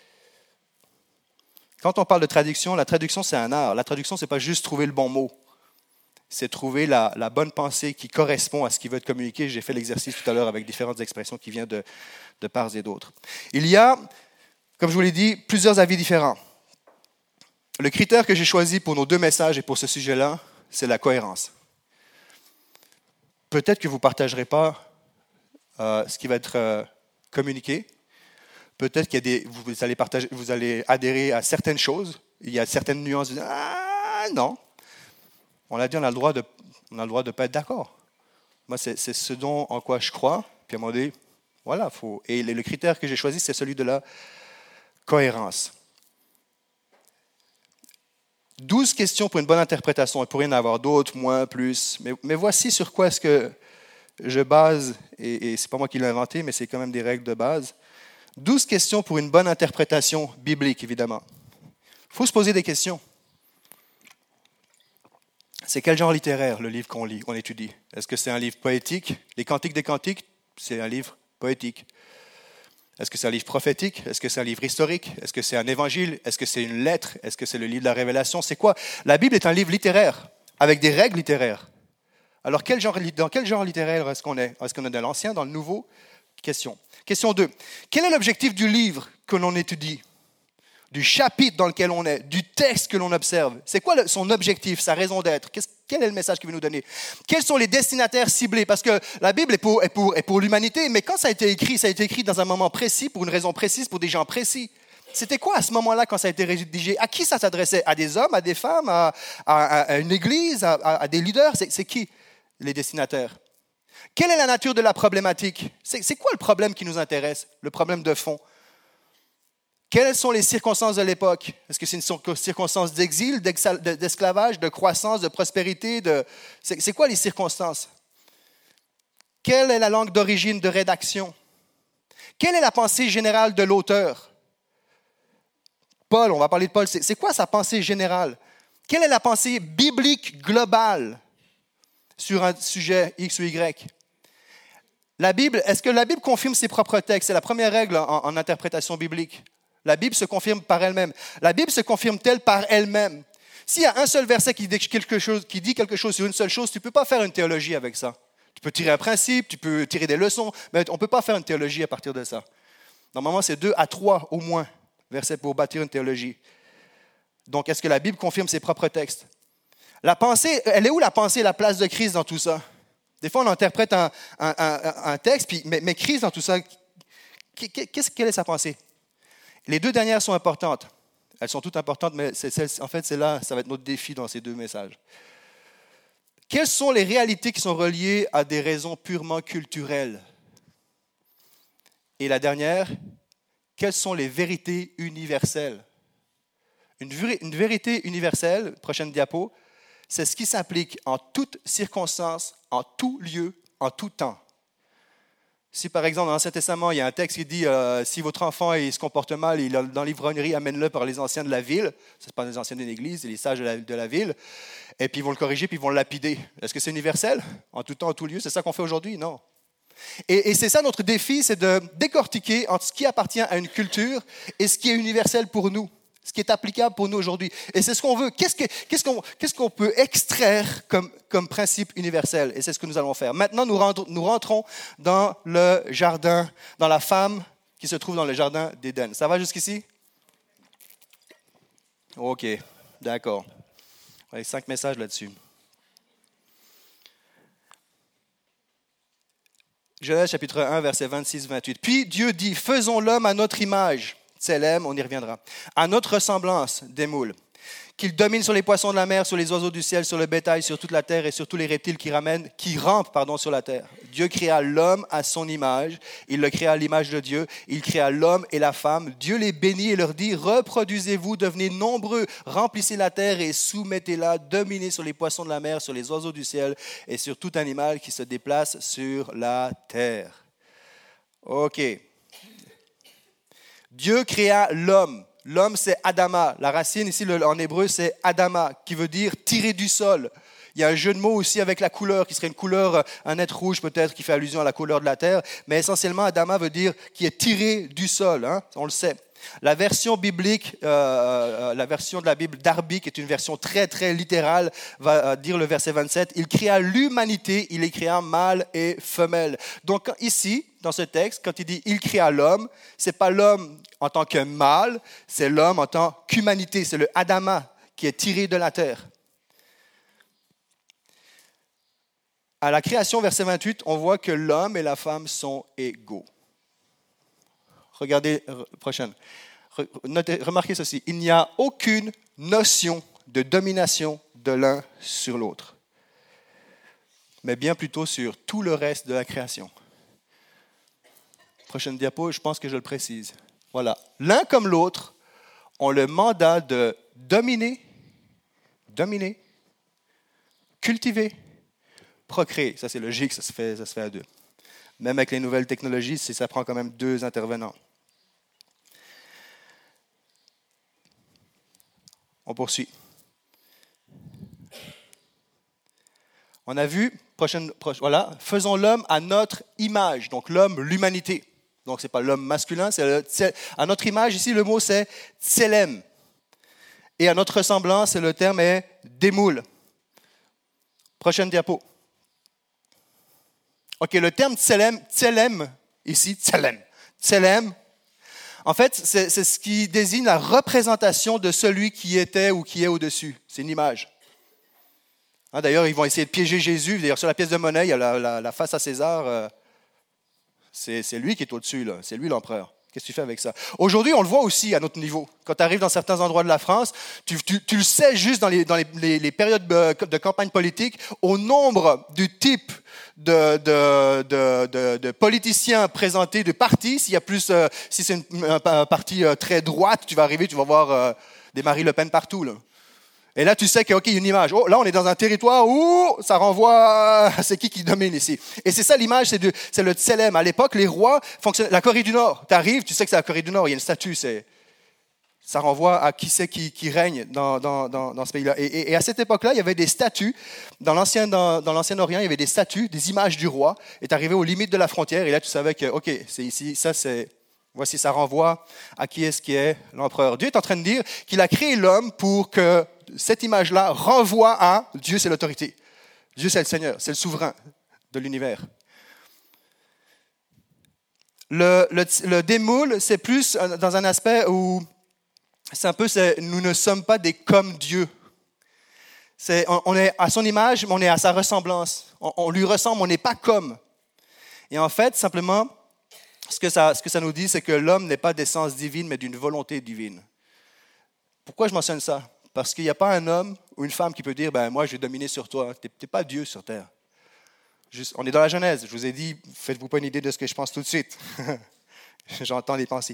Quand on parle de traduction, la traduction, c'est un art. La traduction, ce n'est pas juste trouver le bon mot. C'est trouver la, la bonne pensée qui correspond à ce qu'il veut te communiquer. J'ai fait l'exercice tout à l'heure avec différentes expressions qui viennent de, de part et d'autre. Il y a, comme je vous l'ai dit, plusieurs avis différents. Le critère que j'ai choisi pour nos deux messages et pour ce sujet-là, c'est la cohérence. Peut-être que vous ne partagerez pas euh, ce qui va être euh, communiqué. Peut-être qu'il y a des, vous, allez partager, vous allez adhérer à certaines choses. Il y a certaines nuances. Ah non. On l'a dit, on a le droit de, on a le droit de pas être d'accord. Moi, c'est, c'est ce dont en quoi je crois. Puis à un moment donné, voilà, faut. Et le, le critère que j'ai choisi, c'est celui de la cohérence. Douze questions pour une bonne interprétation. Il pourrait y en avoir d'autres, moins, plus. Mais, mais voici sur quoi est-ce que je base, et, et ce n'est pas moi qui l'ai inventé, mais c'est quand même des règles de base. Douze questions pour une bonne interprétation biblique, évidemment. Il faut se poser des questions. C'est quel genre littéraire, le livre qu'on lit, qu'on étudie? Est-ce que c'est un livre poétique? Les Cantiques des Cantiques, c'est un livre poétique. Est-ce que c'est un livre prophétique? Est-ce que c'est un livre historique? Est-ce que c'est un évangile? Est-ce que c'est une lettre? Est-ce que c'est le livre de la Révélation? C'est quoi? La Bible est un livre littéraire, avec des règles littéraires. Alors, quel genre, dans quel genre littéraire est-ce qu'on est? Est-ce qu'on est dans l'Ancien, dans le Nouveau? Question. Question deux. Quel est l'objectif du livre que l'on étudie? Du chapitre dans lequel on est, du texte que l'on observe. C'est quoi le, son objectif, sa raison d'être? Qu'est-ce, quel est le message qu'il veut nous donner? Quels sont les destinataires ciblés? Parce que la Bible est pour, est, pour, est pour l'humanité, mais quand ça a été écrit, ça a été écrit dans un moment précis, pour une raison précise, pour des gens précis. C'était quoi à ce moment-là quand ça a été rédigé? À qui ça s'adressait? À des hommes, à des femmes, à, à, à une église, à, à, à des leaders? C'est, c'est qui les destinataires? Quelle est la nature de la problématique? C'est, c'est quoi le problème qui nous intéresse? Le problème de fond? Quelles sont les circonstances de l'époque? Est-ce que c'est une circonstance d'exil, d'esclavage, de croissance, de prospérité? De... C'est, c'est quoi les circonstances? Quelle est la langue d'origine de rédaction? Quelle est la pensée générale de l'auteur? Paul, on va parler de Paul, c'est, c'est quoi sa pensée générale? Quelle est la pensée biblique globale sur un sujet X ou Y? La Bible, est-ce que la Bible confirme ses propres textes? C'est la première règle en, en interprétation biblique. La Bible se confirme par elle-même. La Bible se confirme-t-elle par elle-même? S'il y a un seul verset qui dit quelque chose, qui dit quelque chose sur une seule chose, tu ne peux pas faire une théologie avec ça. Tu peux tirer un principe, tu peux tirer des leçons, mais on ne peut pas faire une théologie à partir de ça. Normalement, c'est deux à trois au moins versets pour bâtir une théologie. Donc, est-ce que la Bible confirme ses propres textes? La pensée, elle est où la pensée, la place de Christ dans tout ça? Des fois, on interprète un, un, un, un texte, puis, mais, mais Christ dans tout ça, qu'est-ce, quelle est sa pensée? Les deux dernières sont importantes. Elles sont toutes importantes, mais c'est, c'est, en fait, c'est là, ça va être notre défi dans ces deux messages. Quelles sont les réalités qui sont reliées à des raisons purement culturelles? Et la dernière, quelles sont les vérités universelles? Une, une vérité universelle, prochaine diapo, c'est ce qui s'applique en toutes circonstances, en tout lieu, en tout temps. Si par exemple dans l'Ancien Testament, il y a un texte qui dit euh, si votre enfant il se comporte mal, il est dans l'ivrognerie, amène-le par les anciens de la ville. Ce n'est pas les anciens d'une église, c'est les sages de la, de la ville. Et puis ils vont le corriger, puis ils vont le lapider. Est-ce que c'est universel? En tout temps, en tout lieu, c'est ça qu'on fait aujourd'hui? Non. Et, et c'est ça notre défi, c'est de décortiquer entre ce qui appartient à une culture et ce qui est universel pour nous, ce qui est applicable pour nous aujourd'hui. Et c'est ce qu'on veut. Qu'est-ce, que, qu'est-ce, qu'on, qu'est-ce qu'on peut extraire comme, comme principe universel? Et c'est ce que nous allons faire. Maintenant, nous, rentrons, nous rentrons dans le jardin, dans la femme qui se trouve dans le jardin d'Éden. Ça va jusqu'ici? OK, d'accord. Allez, cinq messages là-dessus. Genèse chapitre un, versets vingt-six vingt-huit. Puis Dieu dit, faisons l'homme à notre image. Tselem, on y reviendra. À notre ressemblance, des moules. Qu'il domine sur les poissons de la mer, sur les oiseaux du ciel, sur le bétail, sur toute la terre et sur tous les reptiles qui, ramènent, qui rampent pardon, sur la terre. Dieu créa l'homme à son image. Il le créa à l'image de Dieu. Il créa l'homme et la femme. Dieu les bénit et leur dit, reproduisez-vous, devenez nombreux, remplissez la terre et soumettez-la, dominez sur les poissons de la mer, sur les oiseaux du ciel et sur tout animal qui se déplace sur la terre. OK. Dieu créa l'homme. L'homme, c'est Adama. La racine ici en hébreu, c'est Adama, qui veut dire tirer du sol. Il y a un jeu de mots aussi avec la couleur, qui serait une couleur, un être rouge peut-être, qui fait allusion à la couleur de la terre. Mais essentiellement, Adama veut dire qui est tiré du sol. Hein? On le sait. La version biblique, euh, la version de la Bible d'Arby, qui est une version très, très littérale, va dire le verset vingt-sept, il créa l'humanité, il les créa mâle et femelle. Donc ici, dans ce texte, quand il dit « il créa l'homme », ce n'est pas l'homme en tant que mâle, c'est l'homme en tant qu'humanité, c'est le Adama qui est tiré de la terre. À la création, verset vingt-huit, on voit que l'homme et la femme sont égaux. Regardez, prochaine. Notez, remarquez ceci. Il n'y a aucune notion de domination de l'un sur l'autre, mais bien plutôt sur tout le reste de la création. Prochaine diapo, je pense que je le précise. Voilà. L'un comme l'autre ont le mandat de dominer, dominer, cultiver, procréer. Ça, c'est logique, ça se fait, ça se fait à deux. Même avec les nouvelles technologies, ça prend quand même deux intervenants. On poursuit. On a vu, prochaine, proche, voilà, faisons l'homme à notre image. Donc l'homme, l'humanité. Donc ce n'est pas l'homme masculin, c'est le, à notre image. Ici, le mot c'est tselem. Et à notre ressemblance, le terme est démoule. Prochaine diapo. OK, le terme tselem, tselem, ici, tselem. Tselem, en fait, c'est, c'est ce qui désigne la représentation de celui qui était ou qui est au-dessus. C'est une image. Hein, d'ailleurs, ils vont essayer de piéger Jésus. D'ailleurs, sur la pièce de monnaie, il y a la, la, la face à César. Euh, c'est, c'est lui qui est au-dessus, là. C'est lui l'empereur. Qu'est-ce que tu fais avec ça? Aujourd'hui, on le voit aussi à notre niveau. Quand tu arrives dans certains endroits de la France, tu, tu, tu le sais juste dans les, dans les, les, les périodes de campagne politique, au nombre du type de, de, de, de, de politiciens présentés, de partis. S'il y a plus, euh, si c'est une, un, un parti euh, très droite, tu vas arriver, tu vas voir euh, des Marie Le Pen partout, là. Et là, tu sais qu'il y a une image. Oh, là, on est dans un territoire où ça renvoie à c'est qui qui domine ici. Et c'est ça l'image, c'est, de, c'est le tselem. À l'époque, les rois fonctionnaient. La Corée du Nord, tu arrives, tu sais que c'est la Corée du Nord, il y a une statue. C'est, ça renvoie à qui c'est qui, qui règne dans, dans, dans, dans ce pays-là. Et, et, et à cette époque-là, il y avait des statues. Dans l'ancien, dans, dans l'ancien Orient, il y avait des statues, des images du roi. Et tu arrivais aux limites de la frontière. Et là, tu savais que, OK, c'est ici, ça, c'est. Voici, ça renvoie à qui est-ce qui est l'empereur. Dieu est en train de dire qu'il a créé l'homme pour que cette image-là renvoie à Dieu, c'est l'autorité. Dieu, c'est le Seigneur, c'est le souverain de l'univers. Le, le, le démoule, c'est plus dans un aspect où c'est un peu, c'est, nous ne sommes pas des comme Dieu. C'est, on, on est à son image, mais on est à sa ressemblance. On, on lui ressemble, on n'est pas comme. Et en fait, simplement, ce que ça, ce que ça nous dit, c'est que l'homme n'est pas d'essence divine, mais d'une volonté divine. Pourquoi je mentionne ça? Parce qu'il n'y a pas un homme ou une femme qui peut dire, ben moi je vais dominer sur toi. Tu n'es pas Dieu sur terre. Juste, on est dans la Genèse. Je vous ai dit, faites-vous pas une idée de ce que je pense tout de suite. J'entends les pensées.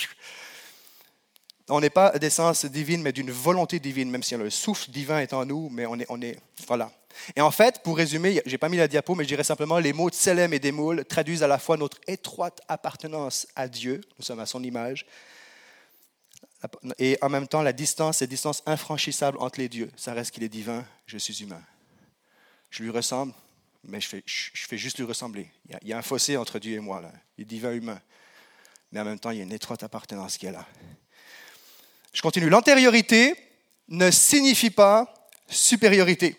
On n'est pas d'essence divine, mais d'une volonté divine, même si le souffle divin est en nous, mais on est, on est, voilà. Et en fait, pour résumer, je n'ai pas mis la diapo, mais je dirais simplement, les mots tselem et démoule traduisent à la fois notre étroite appartenance à Dieu, nous sommes à son image, et en même temps, la distance, c'est distance infranchissable entre les dieux. Ça reste qu'il est divin, je suis humain. Je lui ressemble, mais je fais, je fais juste lui ressembler. Il y, a, il y a un fossé entre Dieu et moi, là. Il est divin humain. Mais en même temps, il y a une étroite appartenance qui est là. Je continue. L'antériorité ne signifie pas supériorité.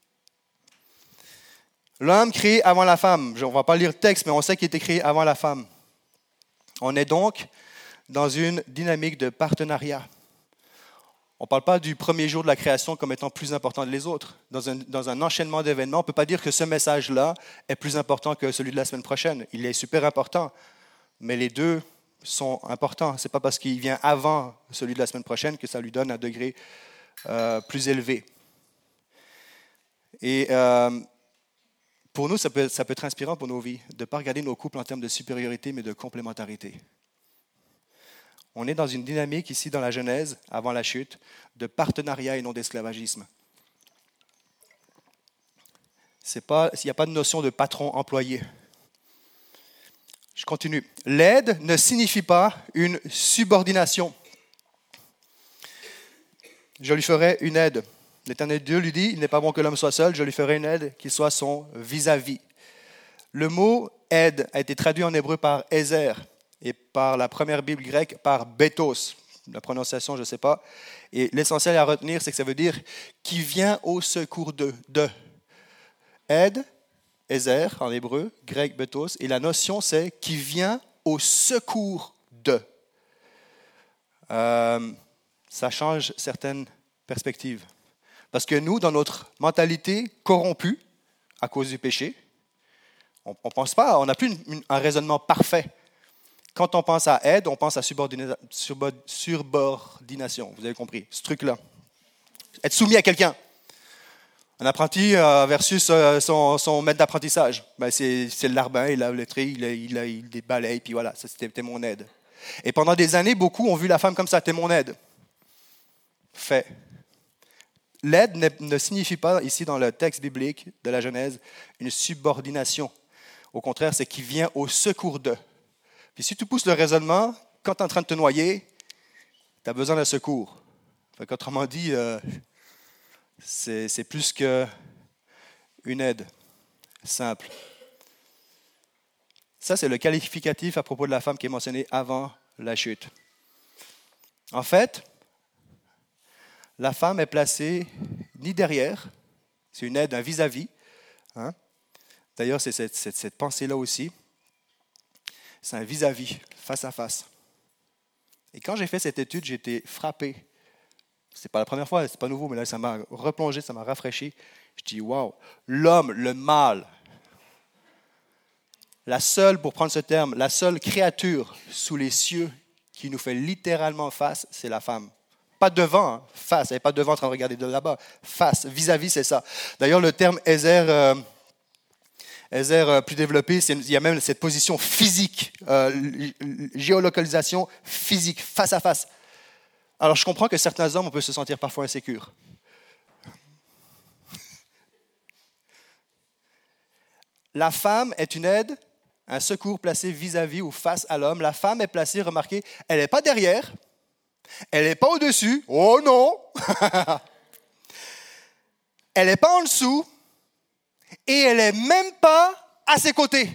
L'homme créé avant la femme. On ne va pas lire le texte, mais on sait qu'il a été créé avant la femme. On est donc dans une dynamique de partenariat. On ne parle pas du premier jour de la création comme étant plus important que les autres. Dans un, dans un enchaînement d'événements, on ne peut pas dire que ce message-là est plus important que celui de la semaine prochaine. Il est super important, mais les deux sont importants. Ce n'est pas parce qu'il vient avant celui de la semaine prochaine que ça lui donne un degré euh, plus élevé. Et euh, pour nous, ça peut, ça peut être inspirant pour nos vies de ne pas regarder nos couples en termes de supériorité, mais de complémentarité. On est dans une dynamique ici dans la Genèse, avant la chute, de partenariat et non d'esclavagisme. C'est pas, il n'y a pas de notion de patron-employé. Je continue. L'aide ne signifie pas une subordination. Je lui ferai une aide. L'Éternel Dieu lui dit, il n'est pas bon que l'homme soit seul, je lui ferai une aide qui soit son vis-à-vis. Le mot aide a été traduit en hébreu par Ezer et par la première Bible grecque par bétos. La prononciation, je ne sais pas. Et l'essentiel à retenir, c'est que ça veut dire qui vient au secours de. de. Aide, Ezer en hébreu, grec bétos, et la notion c'est qui vient au secours de. Euh, ça change certaines perspectives. Parce que nous, dans notre mentalité corrompue à cause du péché, on ne pense pas, on n'a plus une, une, un raisonnement parfait. Quand on pense à aide, on pense à subordina, subordination. Vous avez compris, ce truc-là. Être soumis à quelqu'un. Un apprenti euh, versus euh, son, son maître d'apprentissage. Ben, c'est, c'est le larbin, il lave le tri, il, il, il, il balaye, puis voilà, ça, c'était, c'était mon aide. Et pendant des années, beaucoup ont vu la femme comme ça, t'es mon aide. Fait. L'aide ne, ne signifie pas, ici dans le texte biblique de la Genèse, une subordination. Au contraire, c'est qui vient au secours d'eux. Puis si tu pousses le raisonnement, quand tu es en train de te noyer, tu as besoin d'un secours. Fait qu'autrement dit, euh, c'est, c'est plus qu'une une aide simple. Ça, c'est le qualificatif à propos de la femme qui est mentionné avant la chute. En fait, la femme est placée ni derrière, c'est une aide, un vis-à-vis. Hein? D'ailleurs, c'est cette, cette, cette pensée-là aussi. C'est un vis-à-vis, face à face. Et quand j'ai fait cette étude, j'ai été frappé. Ce n'est pas la première fois, ce n'est pas nouveau, mais là, ça m'a replongé, ça m'a rafraîchi. Je dis, waouh, l'homme, le mâle, la seule, pour prendre ce terme, la seule créature sous les cieux qui nous fait littéralement face, c'est la femme. Pas devant, hein, face, elle n'est pas devant en train de regarder de là-bas. Face, vis-à-vis, c'est ça. D'ailleurs, le terme Ézer, euh, Ézer euh, plus développé, c'est, il y a même cette position physique, euh, géolocalisation physique, face à face. Alors, je comprends que certains hommes, on peut se sentir parfois insécures. La femme est une aide, un secours placé vis-à-vis ou face à l'homme. La femme est placée, remarquez, elle n'est pas derrière, elle n'est pas au-dessus, oh non! Elle n'est pas en dessous, et elle n'est même pas à ses côtés.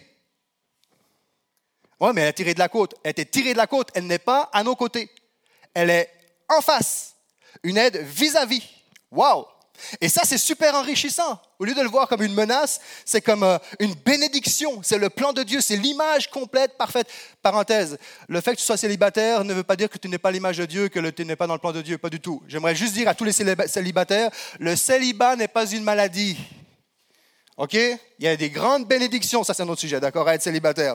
Oui, mais elle est tirée de la côte. Elle était tirée de la côte, elle n'est pas à nos côtés. Elle est en face, une aide vis-à-vis. Waouh! Et ça, c'est super enrichissant. Au lieu de le voir comme une menace, c'est comme euh, une bénédiction. C'est le plan de Dieu, c'est l'image complète, parfaite. Parenthèse, le fait que tu sois célibataire ne veut pas dire que tu n'es pas l'image de Dieu, que tu n'es pas dans le plan de Dieu, pas du tout. J'aimerais juste dire à tous les célibataires, le célibat n'est pas une maladie. OK? Il y a des grandes bénédictions, ça c'est un autre sujet, d'accord, à être célibataire.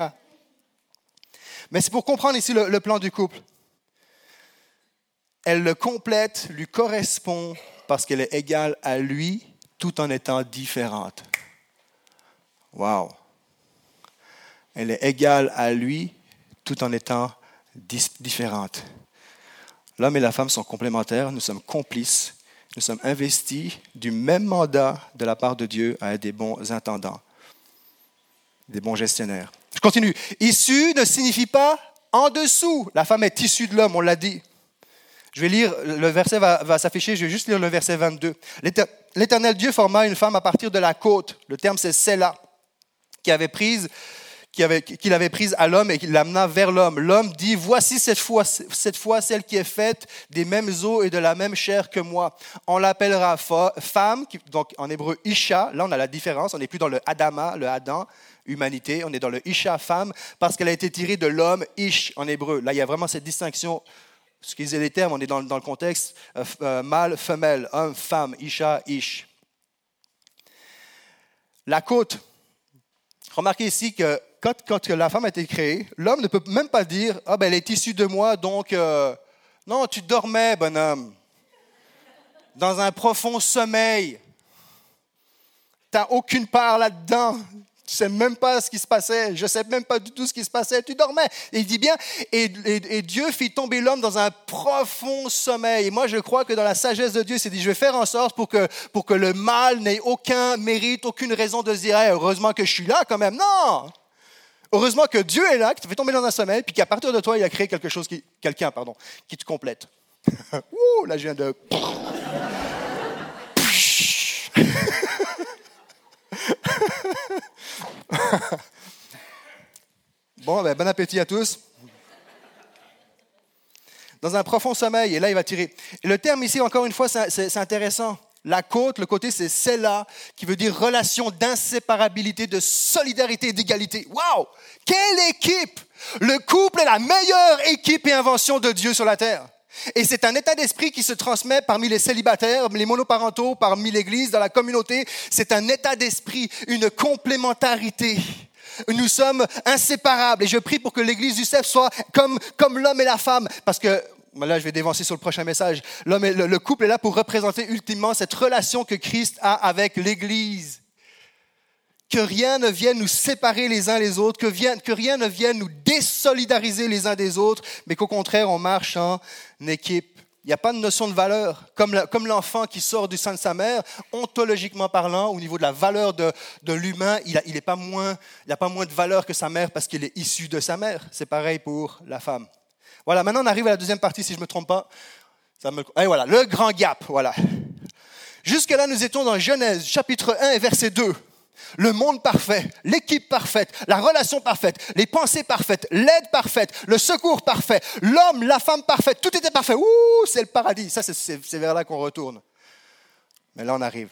Mais c'est pour comprendre ici le, le plan du couple. Elle le complète, lui correspond, parce qu'elle est égale à lui, tout en étant différente. Wow! Elle est égale à lui, tout en étant dis- différente. L'homme et la femme sont complémentaires, nous sommes complices, nous sommes investis du même mandat de la part de Dieu à être des bons intendants, des bons gestionnaires. Je continue. Issue ne signifie pas en dessous. La femme est issue de l'homme, on l'a dit. Je vais lire, le verset va, va s'afficher, je vais juste lire le verset vingt-deux. L'Éternel Dieu forma une femme à partir de la côte. Le terme c'est Séla, qui avait prise, qui avait, qu'il avait prise à l'homme et qui l'amena vers l'homme. L'homme dit, voici cette fois, cette fois celle qui est faite des mêmes os et de la même chair que moi. On l'appellera femme, donc en hébreu Isha. Là on a la différence, on n'est plus dans le Adama, le Adam, humanité. On est dans le Isha, femme, parce qu'elle a été tirée de l'homme Ish en hébreu. Là il y a vraiment cette distinction. Ce qu'ils disaient les termes, on est dans, dans le contexte euh, euh, mâle, femelle, homme, femme, isha, ish. La côte. Remarquez ici que quand, quand la femme a été créée, l'homme ne peut même pas dire « Ah, ben elle est issue de moi, donc... Euh, non, tu dormais, bonhomme, dans un profond sommeil. Tu n'as aucune part là-dedans. Tu ne sais même pas ce qui se passait. Je ne sais même pas du tout ce qui se passait. Tu dormais. » Et il dit bien, et, et, et Dieu fit tomber l'homme dans un profond sommeil. Et moi, je crois que dans la sagesse de Dieu, il s'est dit, je vais faire en sorte pour que, pour que le mal n'ait aucun mérite, aucune raison de se dire, hey, heureusement que je suis là quand même. Non! Heureusement que Dieu est là, qui te fait tomber dans un sommeil, puis qu'à partir de toi, il a créé quelque chose, qui, quelqu'un, pardon, qui te complète. Ouh, là, je viens de... Bon, ben, bon appétit à tous. Dans un profond sommeil, et là, il va tirer. Et le terme ici, encore une fois, c'est, c'est, c'est intéressant. La côte, le côté, c'est Séla, qui veut dire relation d'inséparabilité, de solidarité et d'égalité. Waouh! Quelle équipe! Le couple est la meilleure équipe et invention de Dieu sur la terre. Et c'est un état d'esprit qui se transmet parmi les célibataires, les monoparentaux, parmi l'Église, dans la communauté. C'est un état d'esprit, une complémentarité. Nous sommes inséparables. Et je prie pour que l'Église du C E F soit comme, comme l'homme et la femme. Parce que, là je vais dévancer sur le prochain message, l'homme et, le, le couple est là pour représenter ultimement cette relation que Christ a avec l'Église. Que rien ne vienne nous séparer les uns les autres, que, vienne, que rien ne vienne nous désolidariser les uns des autres, mais qu'au contraire, on marche en équipe. Il n'y a pas de notion de valeur. Comme, la, comme l'enfant qui sort du sein de sa mère, ontologiquement parlant, au niveau de la valeur de, de l'humain, il n'a il pas, pas moins de valeur que sa mère parce qu'il est issu de sa mère. C'est pareil pour la femme. Voilà, maintenant on arrive à la deuxième partie, si je ne me trompe pas. Ça me... Et voilà, le grand gap, voilà. Jusque-là, nous étions dans Genèse, chapitre un et verset deux. Le monde parfait, l'équipe parfaite, la relation parfaite, les pensées parfaites, l'aide parfaite, le secours parfait, l'homme, la femme parfaite, tout était parfait. Ouh, c'est le paradis. Ça, c'est, c'est, c'est vers là qu'on retourne. Mais là, on arrive.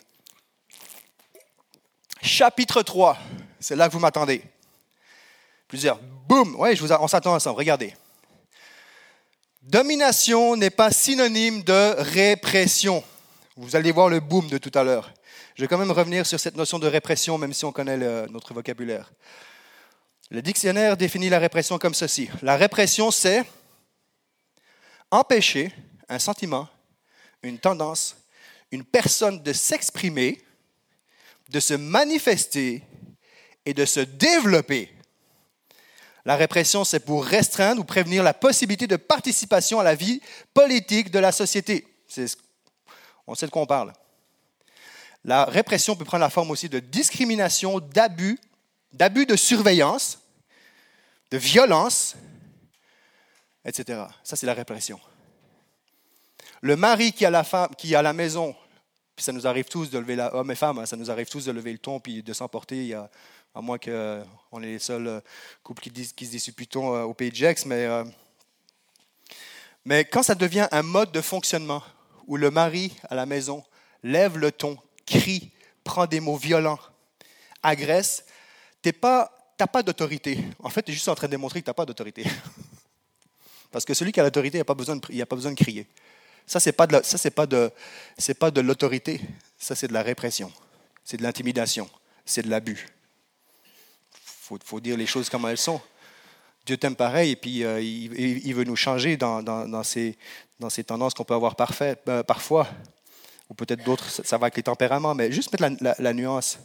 Chapitre trois, c'est là que vous m'attendez. Plusieurs. Boum! Oui, je vous, on s'attend ensemble. Regardez. Domination n'est pas synonyme de répression. Vous allez voir le boom de tout à l'heure. Je vais quand même revenir sur cette notion de répression, même si on connaît le, notre vocabulaire. Le dictionnaire définit la répression comme ceci. La répression, c'est empêcher un sentiment, une tendance, une personne de s'exprimer, de se manifester et de se développer. La répression, c'est pour restreindre ou prévenir la possibilité de participation à la vie politique de la société. C'est, on sait de quoi on parle. La répression peut prendre la forme aussi de discrimination, d'abus, d'abus de surveillance, de violence, et cetera. Ça, c'est la répression. Le mari qui a la femme, qui a la maison, puis ça nous arrive tous de lever la, hommes et femmes, hein, ça nous arrive tous de lever le ton puis de s'emporter. Il y a, à moins qu'on euh, est les seuls couples qui, disent, qui se disputons euh, au pays de Gex, mais, euh, mais quand ça devient un mode de fonctionnement où le mari à la maison lève le ton, crie, prend des mots violents, agresse, tu n'as pas d'autorité. En fait, tu es juste en train de démontrer que tu n'as pas d'autorité. Parce que celui qui a l'autorité, il n'a pas besoin de, il n'a pas besoin de crier. Ça, ce n'est pas, de, ça, c'est pas, de, c'est pas de l'autorité. Ça, c'est de la répression. C'est de l'intimidation. C'est de l'abus. Il faut, faut dire les choses comme elles sont. Dieu t'aime pareil et puis euh, il, il veut nous changer dans, dans, dans, ces, dans ces tendances qu'on peut avoir parfait, euh, parfois. Ou peut-être d'autres, ça, ça va avec les tempéraments, mais juste mettre la, la, la nuance.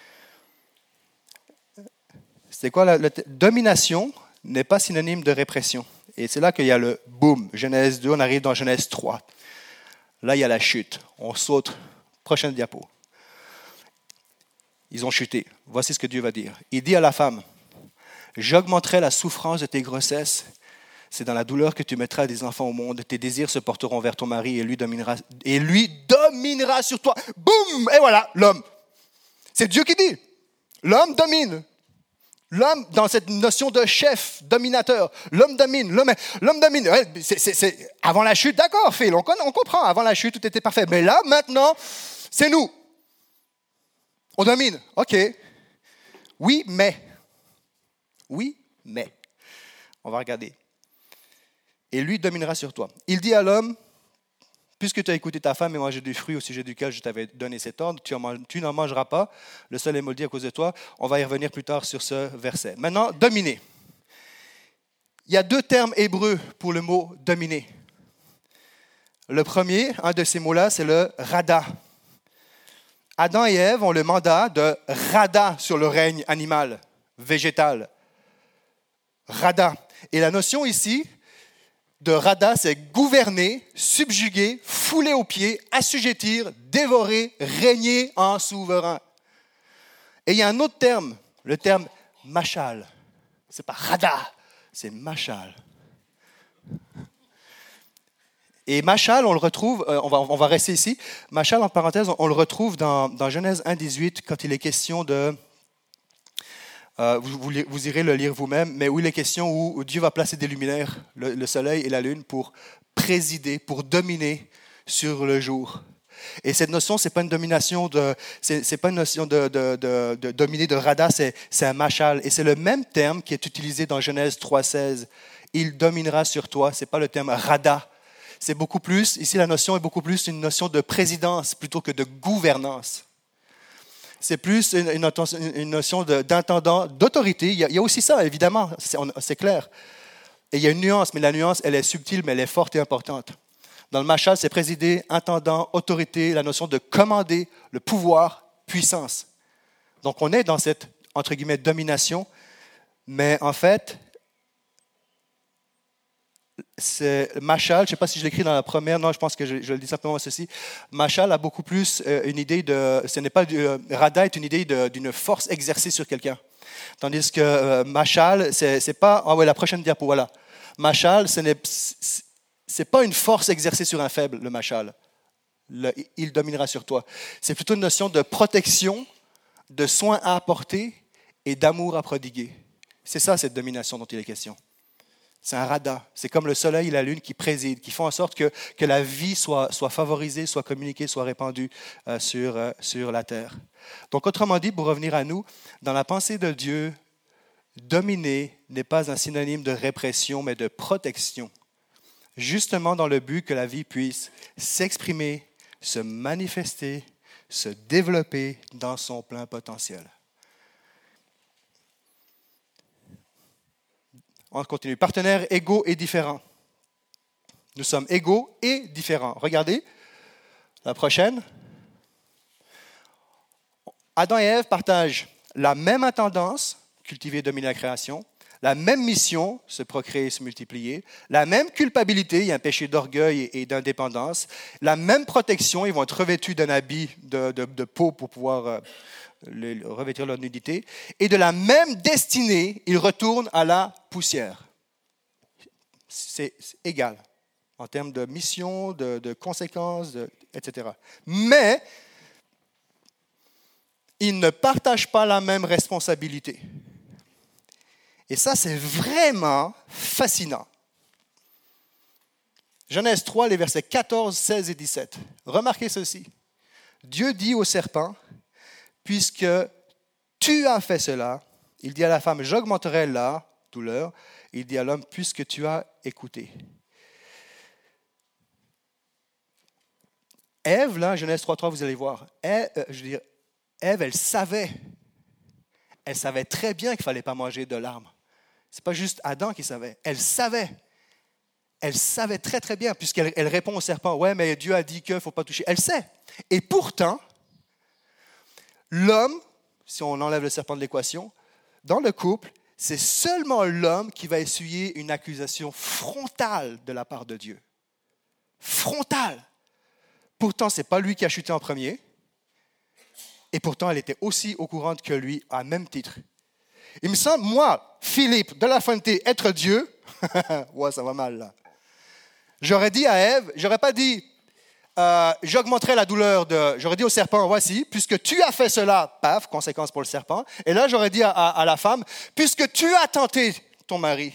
C'est quoi la, la domination n'est pas synonyme de répression. Et c'est là qu'il y a le boom. Genèse deux, on arrive dans Genèse trois. Là, il y a la chute. On saute. Prochaine diapo. Ils ont chuté. Voici ce que Dieu va dire. Il dit à la femme, « J'augmenterai la souffrance de tes grossesses. C'est dans la douleur que tu mettras des enfants au monde. Tes désirs se porteront vers ton mari et lui dominera, et lui dominera sur toi. » Boum! Et voilà, l'homme. C'est Dieu qui dit. L'homme domine. L'homme, dans cette notion de chef, dominateur, l'homme domine, l'homme, l'homme domine. Ouais, c'est, c'est, c'est, avant la chute, d'accord, Phil, on, on comprend. Avant la chute, tout était parfait. Mais là, maintenant, c'est nous. On domine. OK. Oui, mais. Oui, mais. On va regarder. Et lui dominera sur toi. Il dit à l'homme, puisque tu as écouté ta femme et mangé du fruit au sujet duquel je t'avais donné cet ordre, tu, en, tu n'en mangeras pas, le sol est maudit à cause de toi. On va y revenir plus tard sur ce verset. Maintenant, dominer. Il y a deux termes hébreux pour le mot dominer. Le premier, un de ces mots-là, c'est le rada. Adam et Ève ont le mandat de rada sur le règne animal, végétal. Rada. Et la notion ici de rada, c'est gouverner, subjuguer, fouler aux pieds, assujettir, dévorer, régner en souverain. Et il y a un autre terme, le terme machal. Ce n'est pas rada, c'est machal. Et machal, on le retrouve, euh, on, va, on va rester ici, machal, en parenthèse, on, on le retrouve dans, dans Genèse un dix-huit, quand il est question de... Euh, vous, vous, vous irez le lire vous-même, mais où il est question où, où Dieu va placer des luminaires, le, le soleil et la lune, pour présider, pour dominer sur le jour. Et cette notion, c'est pas une domination de, c'est, c'est pas une notion de, de, de, de dominer de rada, c'est, c'est un machal. Et c'est le même terme qui est utilisé dans Genèse trois seize. Il dominera sur toi. C'est pas le terme rada. C'est beaucoup plus. Ici, la notion est beaucoup plus une notion de présidence plutôt que de gouvernance. C'est plus une, une, une notion de, d'intendant, d'autorité. Il y, a, il y a aussi ça, évidemment, c'est, on, c'est clair. Et il y a une nuance, mais la nuance, elle est subtile, mais elle est forte et importante. Dans le machal, c'est présider, intendant, autorité, la notion de commander, le pouvoir, puissance. Donc, on est dans cette, entre guillemets, domination, mais en fait, c'est machal, je ne sais pas si je l'écris dans la première, non, je pense que je, je le dis simplement ceci. Machal a beaucoup plus euh, une idée de, ce n'est pas, euh, rada est une idée de, d'une force exercée sur quelqu'un. Tandis que euh, machal, c'est, c'est pas, ah ouais, la prochaine diapo, voilà. Machal, ce n'est, c'est pas une force exercée sur un faible, le machal. le, il dominera sur toi. C'est plutôt une notion de protection, de soins à apporter et d'amour à prodiguer. C'est ça, cette domination dont il est question. C'est un radar. C'est comme le soleil et la lune qui président, qui font en sorte que, que la vie soit, soit favorisée, soit communiquée, soit répandue euh, sur, euh, sur la terre. Donc, autrement dit, pour revenir à nous, dans la pensée de Dieu, dominer n'est pas un synonyme de répression, mais de protection. Justement dans le but que la vie puisse s'exprimer, se manifester, se développer dans son plein potentiel. On continue. Partenaires égaux et différents. Nous sommes égaux et différents. Regardez, la prochaine. Adam et Ève partagent la même tendance, cultiver et dominer la création, la même mission, se procréer et se multiplier, la même culpabilité, il y a un péché d'orgueil et d'indépendance, la même protection, ils vont être revêtus d'un habit de, de, de peau pour pouvoir euh, les, revêtir leur nudité, et de la même destinée, ils retournent à la poussière. C'est, c'est égal en termes de mission, de, de conséquences, de, et cetera. Mais ils ne partagent pas la même responsabilité. Et ça, c'est vraiment fascinant. Genèse trois, les versets quatorze, seize et dix-sept. Remarquez ceci. Dieu dit au serpent, « Puisque tu as fait cela, il dit à la femme, j'augmenterai la douleur. Il dit à l'homme, puisque tu as écouté. » Ève, là, Genèse trois, trois, vous allez voir, Ève, euh, je veux dire, Ève, elle savait, elle savait très bien qu'il ne fallait pas manger de l'arbre. Ce n'est pas juste Adam qui savait. Elle savait. Elle savait très, très bien, puisqu'elle elle répond au serpent, « Ouais, mais Dieu a dit qu'il ne faut pas toucher. » Elle sait. Et pourtant, l'homme, si on enlève le serpent de l'équation, dans le couple, c'est seulement l'homme qui va essuyer une accusation frontale de la part de Dieu. Frontale. Pourtant, ce n'est pas lui qui a chuté en premier. Et pourtant, elle était aussi au courant que lui, à même titre. Il me semble, moi, Philippe de la Fuente, être Dieu, ouais, ça va mal là. J'aurais dit à Ève, j'aurais pas dit, euh, j'augmenterai la douleur de, j'aurais dit au serpent, voici, puisque tu as fait cela, paf, conséquence pour le serpent. Et là, j'aurais dit à, à, à la femme, puisque tu as tenté ton mari.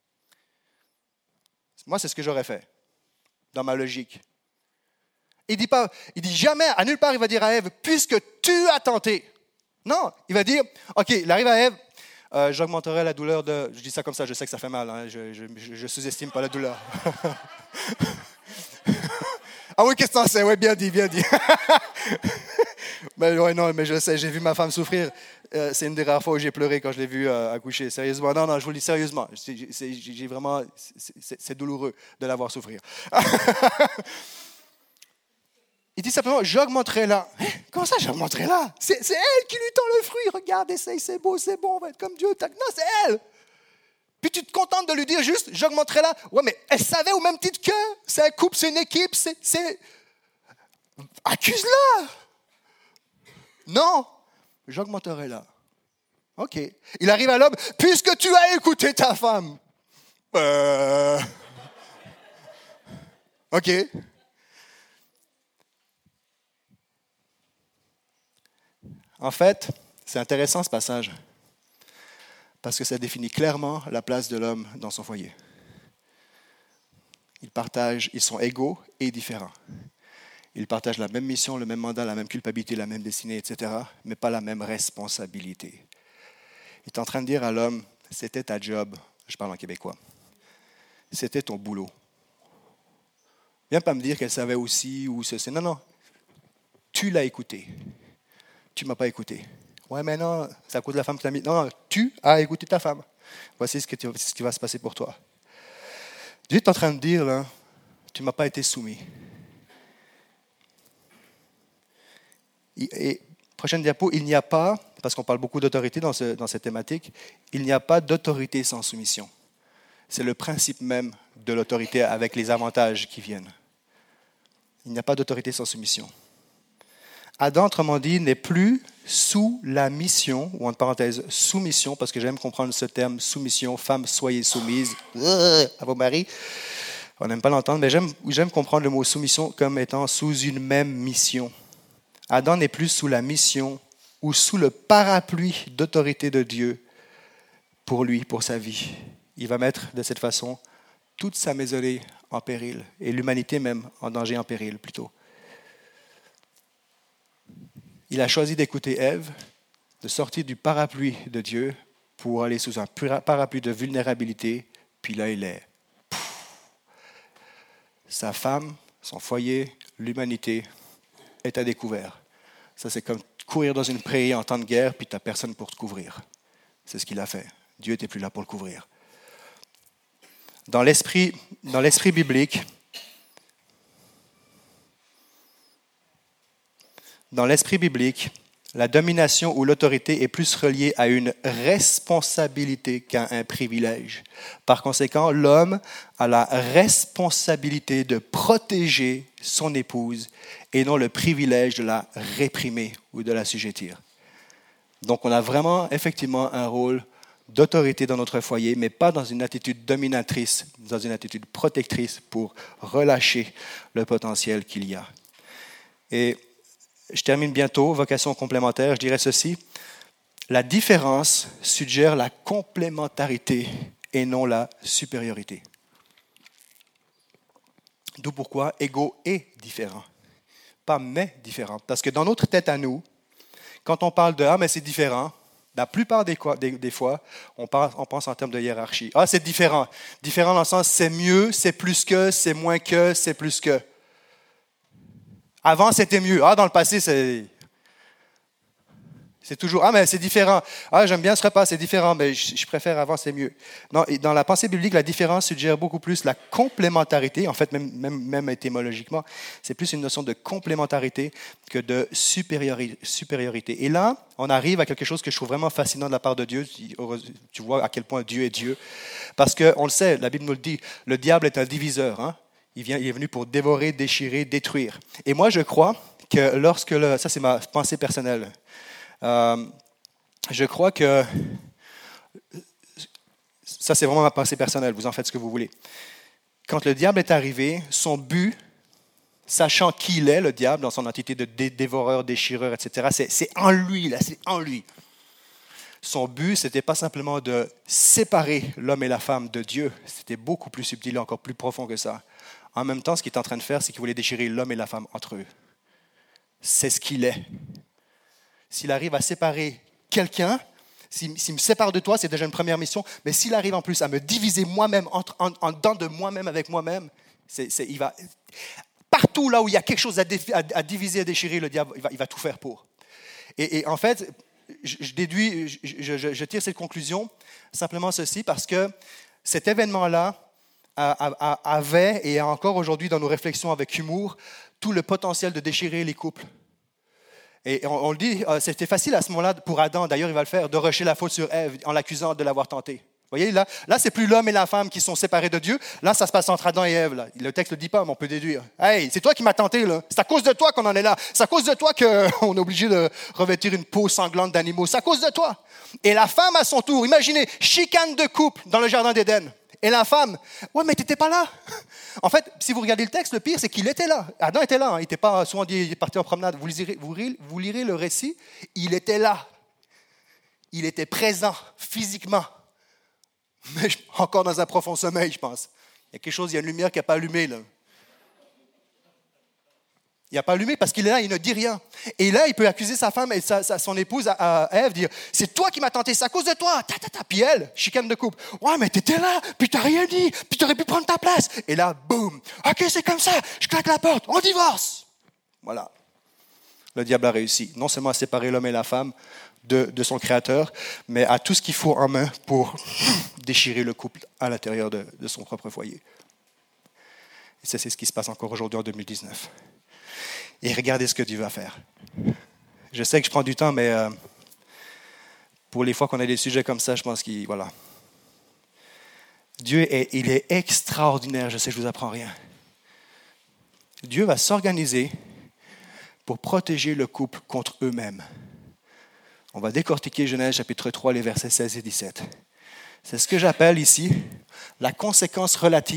Moi, c'est ce que j'aurais fait, dans ma logique. Il dit pas, il dit jamais, à nulle part, il va dire à Ève, puisque tu as tenté. Non, il va dire, OK, il arrive à Ève, euh, j'augmenterai la douleur de, je dis ça comme ça, je sais que ça fait mal, hein, je, je, je, je sous-estime pas la douleur. Ah oui, qu'est-ce que t'en sais? Oui, bien dit, bien dit. Mais ouais, non, mais je sais, j'ai vu ma femme souffrir. Euh, c'est une des rares fois où j'ai pleuré quand je l'ai vue euh, accoucher. Sérieusement, non, non, je vous le dis sérieusement. C'est, c'est, j'ai vraiment, c'est, c'est douloureux de la voir souffrir. Il dit simplement, j'augmenterai là. Hein? Comment ça, j'augmenterai là? C'est, c'est elle qui lui tend le fruit. Regarde, essaye, c'est beau, c'est bon, on va être comme Dieu. Non, c'est elle. Puis tu te contentes de lui dire juste, j'augmenterai là. Ouais, mais elle savait au même titre que c'est un couple, c'est une équipe, c'est... c'est... Accuse-la. Non, j'augmenterai là. OK. Il arrive à l'homme, puisque tu as écouté ta femme. Euh... OK. En fait, c'est intéressant ce passage, parce que ça définit clairement la place de l'homme dans son foyer. Ils partagent, ils sont égaux et différents. Ils partagent la même mission, le même mandat, la même culpabilité, la même destinée, et cetera, mais pas la même responsabilité. Il est en train de dire à l'homme, c'était ta job, je parle en québécois, c'était ton boulot. Viens pas me dire qu'elle savait aussi ou ceci. Non, non, tu l'as écouté. Tu ne m'as pas écouté. Ouais, mais non, c'est à cause de la femme que tu as mis. Non, non, tu as écouté ta femme. Voici ce, que tu, ce qui va se passer pour toi. Dieu est en train de dire, là, tu ne m'as pas été soumis. Et, et prochaine diapo, il n'y a pas, parce qu'on parle beaucoup d'autorité dans, ce, dans cette thématique, il n'y a pas d'autorité sans soumission. C'est le principe même de l'autorité avec les avantages qui viennent. Il n'y a pas d'autorité sans soumission. Adam, autrement dit, n'est plus sous la mission, ou entre parenthèses, soumission, parce que j'aime comprendre ce terme, soumission, femme, soyez soumise à vos maris. On n'aime pas l'entendre, mais j'aime, j'aime comprendre le mot soumission comme étant sous une même mission. Adam n'est plus sous la mission ou sous le parapluie d'autorité de Dieu pour lui, pour sa vie. Il va mettre de cette façon toute sa mausolée en péril, et l'humanité même en danger, en péril plutôt. Il a choisi d'écouter Ève, de sortir du parapluie de Dieu pour aller sous un parapluie de vulnérabilité, puis là il est. Sa femme, son foyer, l'humanité est à découvert. Ça, c'est comme courir dans une prairie en temps de guerre, puis tu n'as personne pour te couvrir. C'est ce qu'il a fait. Dieu n'était plus là pour le couvrir. Dans l'esprit, dans l'esprit biblique, dans l'esprit biblique, la domination ou l'autorité est plus reliée à une responsabilité qu'à un privilège. Par conséquent, l'homme a la responsabilité de protéger son épouse et non le privilège de la réprimer ou de l'assujettir. Donc, on a vraiment, effectivement, un rôle d'autorité dans notre foyer, mais pas dans une attitude dominatrice, dans une attitude protectrice pour relâcher le potentiel qu'il y a. Et je termine bientôt, vocation complémentaire, je dirais ceci. La différence suggère la complémentarité et non la supériorité. D'où pourquoi égaux et différent. Pas mais différent. Parce que dans notre tête à nous, quand on parle de « ah, mais c'est différent », la plupart des, des, des fois, on, parle, on pense en termes de hiérarchie. Ah, c'est différent. Différent dans le sens c'est mieux, c'est plus que, c'est moins que, c'est plus que. Avant, c'était mieux. Ah, dans le passé, c'est, c'est toujours, ah, mais c'est différent. Ah, j'aime bien ce repas, c'est différent, mais je, je préfère avant, c'est mieux. Non, et dans la pensée biblique, la différence suggère beaucoup plus la complémentarité. En fait, même, même, même étymologiquement, c'est plus une notion de complémentarité que de supériorité. Et là, on arrive à quelque chose que je trouve vraiment fascinant de la part de Dieu. Tu vois à quel point Dieu est Dieu. Parce qu'on le sait, la Bible nous le dit, le diable est un diviseur, hein? Il, vient, il est venu pour dévorer, déchirer, détruire. Et moi, je crois que lorsque... Le, ça, c'est ma pensée personnelle. Euh, je crois que... Ça, c'est vraiment ma pensée personnelle. Vous en faites ce que vous voulez. Quand le diable est arrivé, son but, sachant qui il est, le diable, dans son entité de dé- dévoreur, déchireur, et cetera, c'est, c'est en lui, là, c'est en lui. Son but, ce n'était pas simplement de séparer l'homme et la femme de Dieu. C'était beaucoup plus subtil et encore plus profond que ça. En même temps, ce qu'il est en train de faire, c'est qu'il voulait déchirer l'homme et la femme entre eux. C'est ce qu'il est. S'il arrive à séparer quelqu'un, s'il, s'il me sépare de toi, c'est déjà une première mission, mais s'il arrive en plus à me diviser moi-même, entre, en, en dedans de moi-même avec moi-même, c'est, c'est, il va, partout là où il y a quelque chose à, dé, à, à diviser, à déchirer, le diable, il va, il va tout faire pour. Et, et en fait, je, je déduis, je, je, je tire cette conclusion, simplement ceci, parce que cet événement-là avait, et a encore aujourd'hui dans nos réflexions avec humour, tout le potentiel de déchirer les couples. Et on, on le dit, c'était facile à ce moment-là pour Adam, d'ailleurs il va le faire, de rejeter la faute sur Ève en l'accusant de l'avoir tenté. Vous voyez, là, là c'est plus l'homme et la femme qui sont séparés de Dieu, là ça se passe entre Adam et Ève. Là. Le texte ne le dit pas, mais on peut déduire. Hey, c'est toi qui m'as tenté, là. C'est à cause de toi qu'on en est là. C'est à cause de toi qu'on est obligé de revêtir une peau sanglante d'animaux. C'est à cause de toi. Et la femme à son tour, imaginez, chicane de couple dans le jardin d'Éden. Et la femme, ouais, mais tu n'étais pas là. En fait, si vous regardez le texte, le pire, c'est qu'il était là. Adam était là. Hein. Il n'était pas souvent dit, il est parti en promenade. Vous lirez, vous, lirez, vous lirez le récit. Il était là. Il était présent physiquement. Mais encore dans un profond sommeil, je pense. Il y a quelque chose, il y a une lumière qui n'a pas allumé, là. Il n'a pas allumé parce qu'il est là, il ne dit rien. Et là, il peut accuser sa femme et sa, sa, son épouse, à Ève, dire « C'est toi qui m'as tenté, c'est à cause de toi. » Ta, ta, ta. Puis elle, chicane de couple. « Ouais, mais t'étais là, puis t'as rien dit, puis t'aurais pu prendre ta place. » Et là, boum. « OK, c'est comme ça, je claque la porte, on divorce. » Voilà. Le diable a réussi, non seulement à séparer l'homme et la femme de, de son créateur, mais à tout ce qu'il faut en main pour déchirer le couple à l'intérieur de, de son propre foyer. Et ça, c'est ce qui se passe encore aujourd'hui en deux mille dix-neuf. Et regardez ce que Dieu va faire. Je sais que je prends du temps, mais euh, pour les fois qu'on a des sujets comme ça, je pense qu'il... Voilà. Dieu, est, il est extraordinaire. Je sais que je ne vous apprends rien. Dieu va s'organiser pour protéger le couple contre eux-mêmes. On va décortiquer Genèse chapitre trois, les versets seize et dix-sept. C'est ce que j'appelle ici la conséquence relative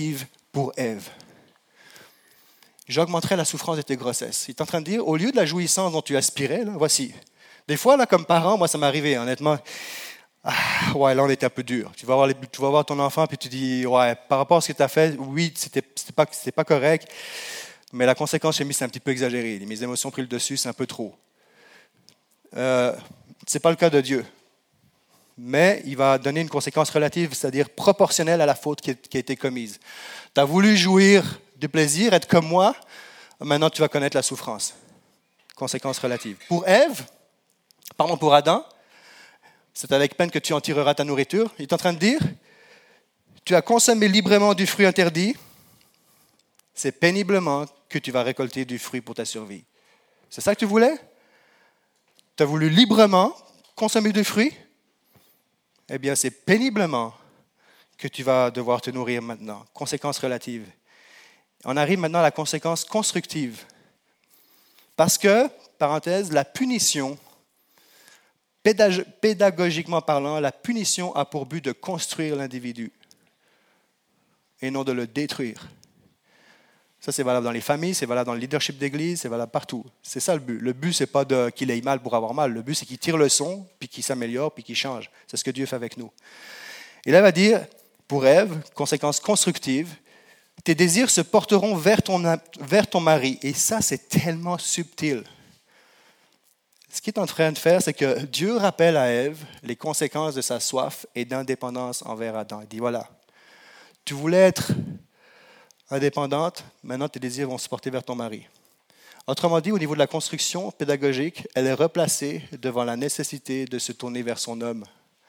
pour Ève. J'augmenterai la souffrance de tes grossesses. Il est en train de dire, au lieu de la jouissance dont tu aspirais, là, voici. Des fois, là, comme parent, moi, ça m'est arrivé, honnêtement. Ah, ouais, là, on était un peu dur. Tu vas voir, les, tu vas voir ton enfant, puis tu dis, ouais, par rapport à ce que tu as fait, oui, c'était, c'était pas, c'était pas correct, mais la conséquence chez moi, c'est un petit peu exagéré. Mes émotions ont pris le dessus, c'est un peu trop. Euh, ce n'est pas le cas de Dieu. Mais il va donner une conséquence relative, c'est-à-dire proportionnelle à la faute qui a, qui a été commise. Tu as voulu jouir du plaisir, être comme moi, maintenant tu vas connaître la souffrance. Conséquence relative. Pour Ève, pardon, pour Adam, c'est avec peine que tu en tireras ta nourriture. Il est en train de dire, tu as consommé librement du fruit interdit, c'est péniblement que tu vas récolter du fruit pour ta survie. C'est ça que tu voulais? Tu as voulu librement consommer du fruit? Eh bien, c'est péniblement que tu vas devoir te nourrir maintenant. Conséquence relative. On arrive maintenant à la conséquence constructive. Parce que, parenthèse, la punition, pédagogiquement parlant, la punition a pour but de construire l'individu et non de le détruire. Ça, c'est valable dans les familles, c'est valable dans le leadership d'église, c'est valable partout. C'est ça le but. Le but, ce n'est pas de, qu'il ait mal pour avoir mal. Le but, c'est qu'il tire le son, puis qu'il s'améliore, puis qu'il change. C'est ce que Dieu fait avec nous. Et là, il va dire, pour Ève, conséquence constructive, tes désirs se porteront vers ton, vers ton mari. Et ça, c'est tellement subtil. Ce qu'il est en train de faire, c'est que Dieu rappelle à Ève les conséquences de sa soif et d'indépendance envers Adam. Il dit, voilà, tu voulais être indépendante, maintenant tes désirs vont se porter vers ton mari. Autrement dit, au niveau de la construction pédagogique, elle est replacée devant la nécessité de se tourner vers son homme.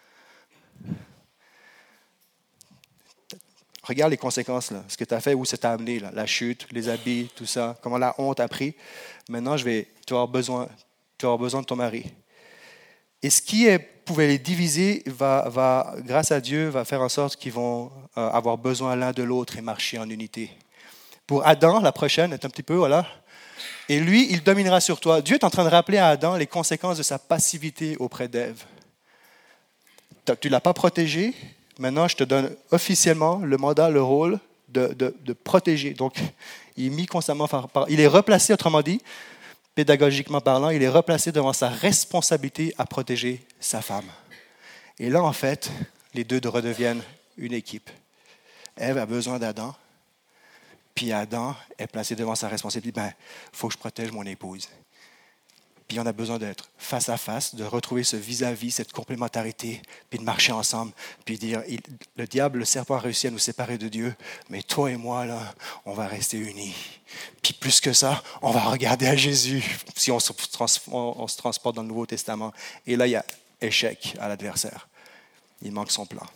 Regarde les conséquences, là, ce que tu as fait, où ça t'a amené, là, la chute, les habits, tout ça, comment la honte a pris. Maintenant, je vais, tu vas avoir besoin, tu vas avoir besoin de ton mari. Et ce qui est, pouvait les diviser, va, va, grâce à Dieu, va faire en sorte qu'ils vont euh, avoir besoin l'un de l'autre et marcher en unité. Pour Adam, la prochaine est un petit peu, voilà. Et lui, il dominera sur toi. Dieu est en train de rappeler à Adam les conséquences de sa passivité auprès d'Ève. Tu ne l'as pas protégé. Maintenant, je te donne officiellement le mandat, le rôle de, de, de protéger. Donc, il est mis constamment, il est replacé, autrement dit, pédagogiquement parlant, il est replacé devant sa responsabilité à protéger sa femme. Et là, en fait, les deux redeviennent une équipe. Ève a besoin d'Adam, puis Adam est placé devant sa responsabilité. Ben, il faut que je protège mon épouse. Puis on a besoin d'être face à face, de retrouver ce vis-à-vis, cette complémentarité, puis de marcher ensemble, puis dire, il, le diable, le serpent a réussi à nous séparer de Dieu, mais toi et moi, là, on va rester unis. Puis plus que ça, on va regarder à Jésus, si on se, trans, on, on se transporte dans le Nouveau Testament. Et là, il y a échec à l'adversaire. Il manque son plan.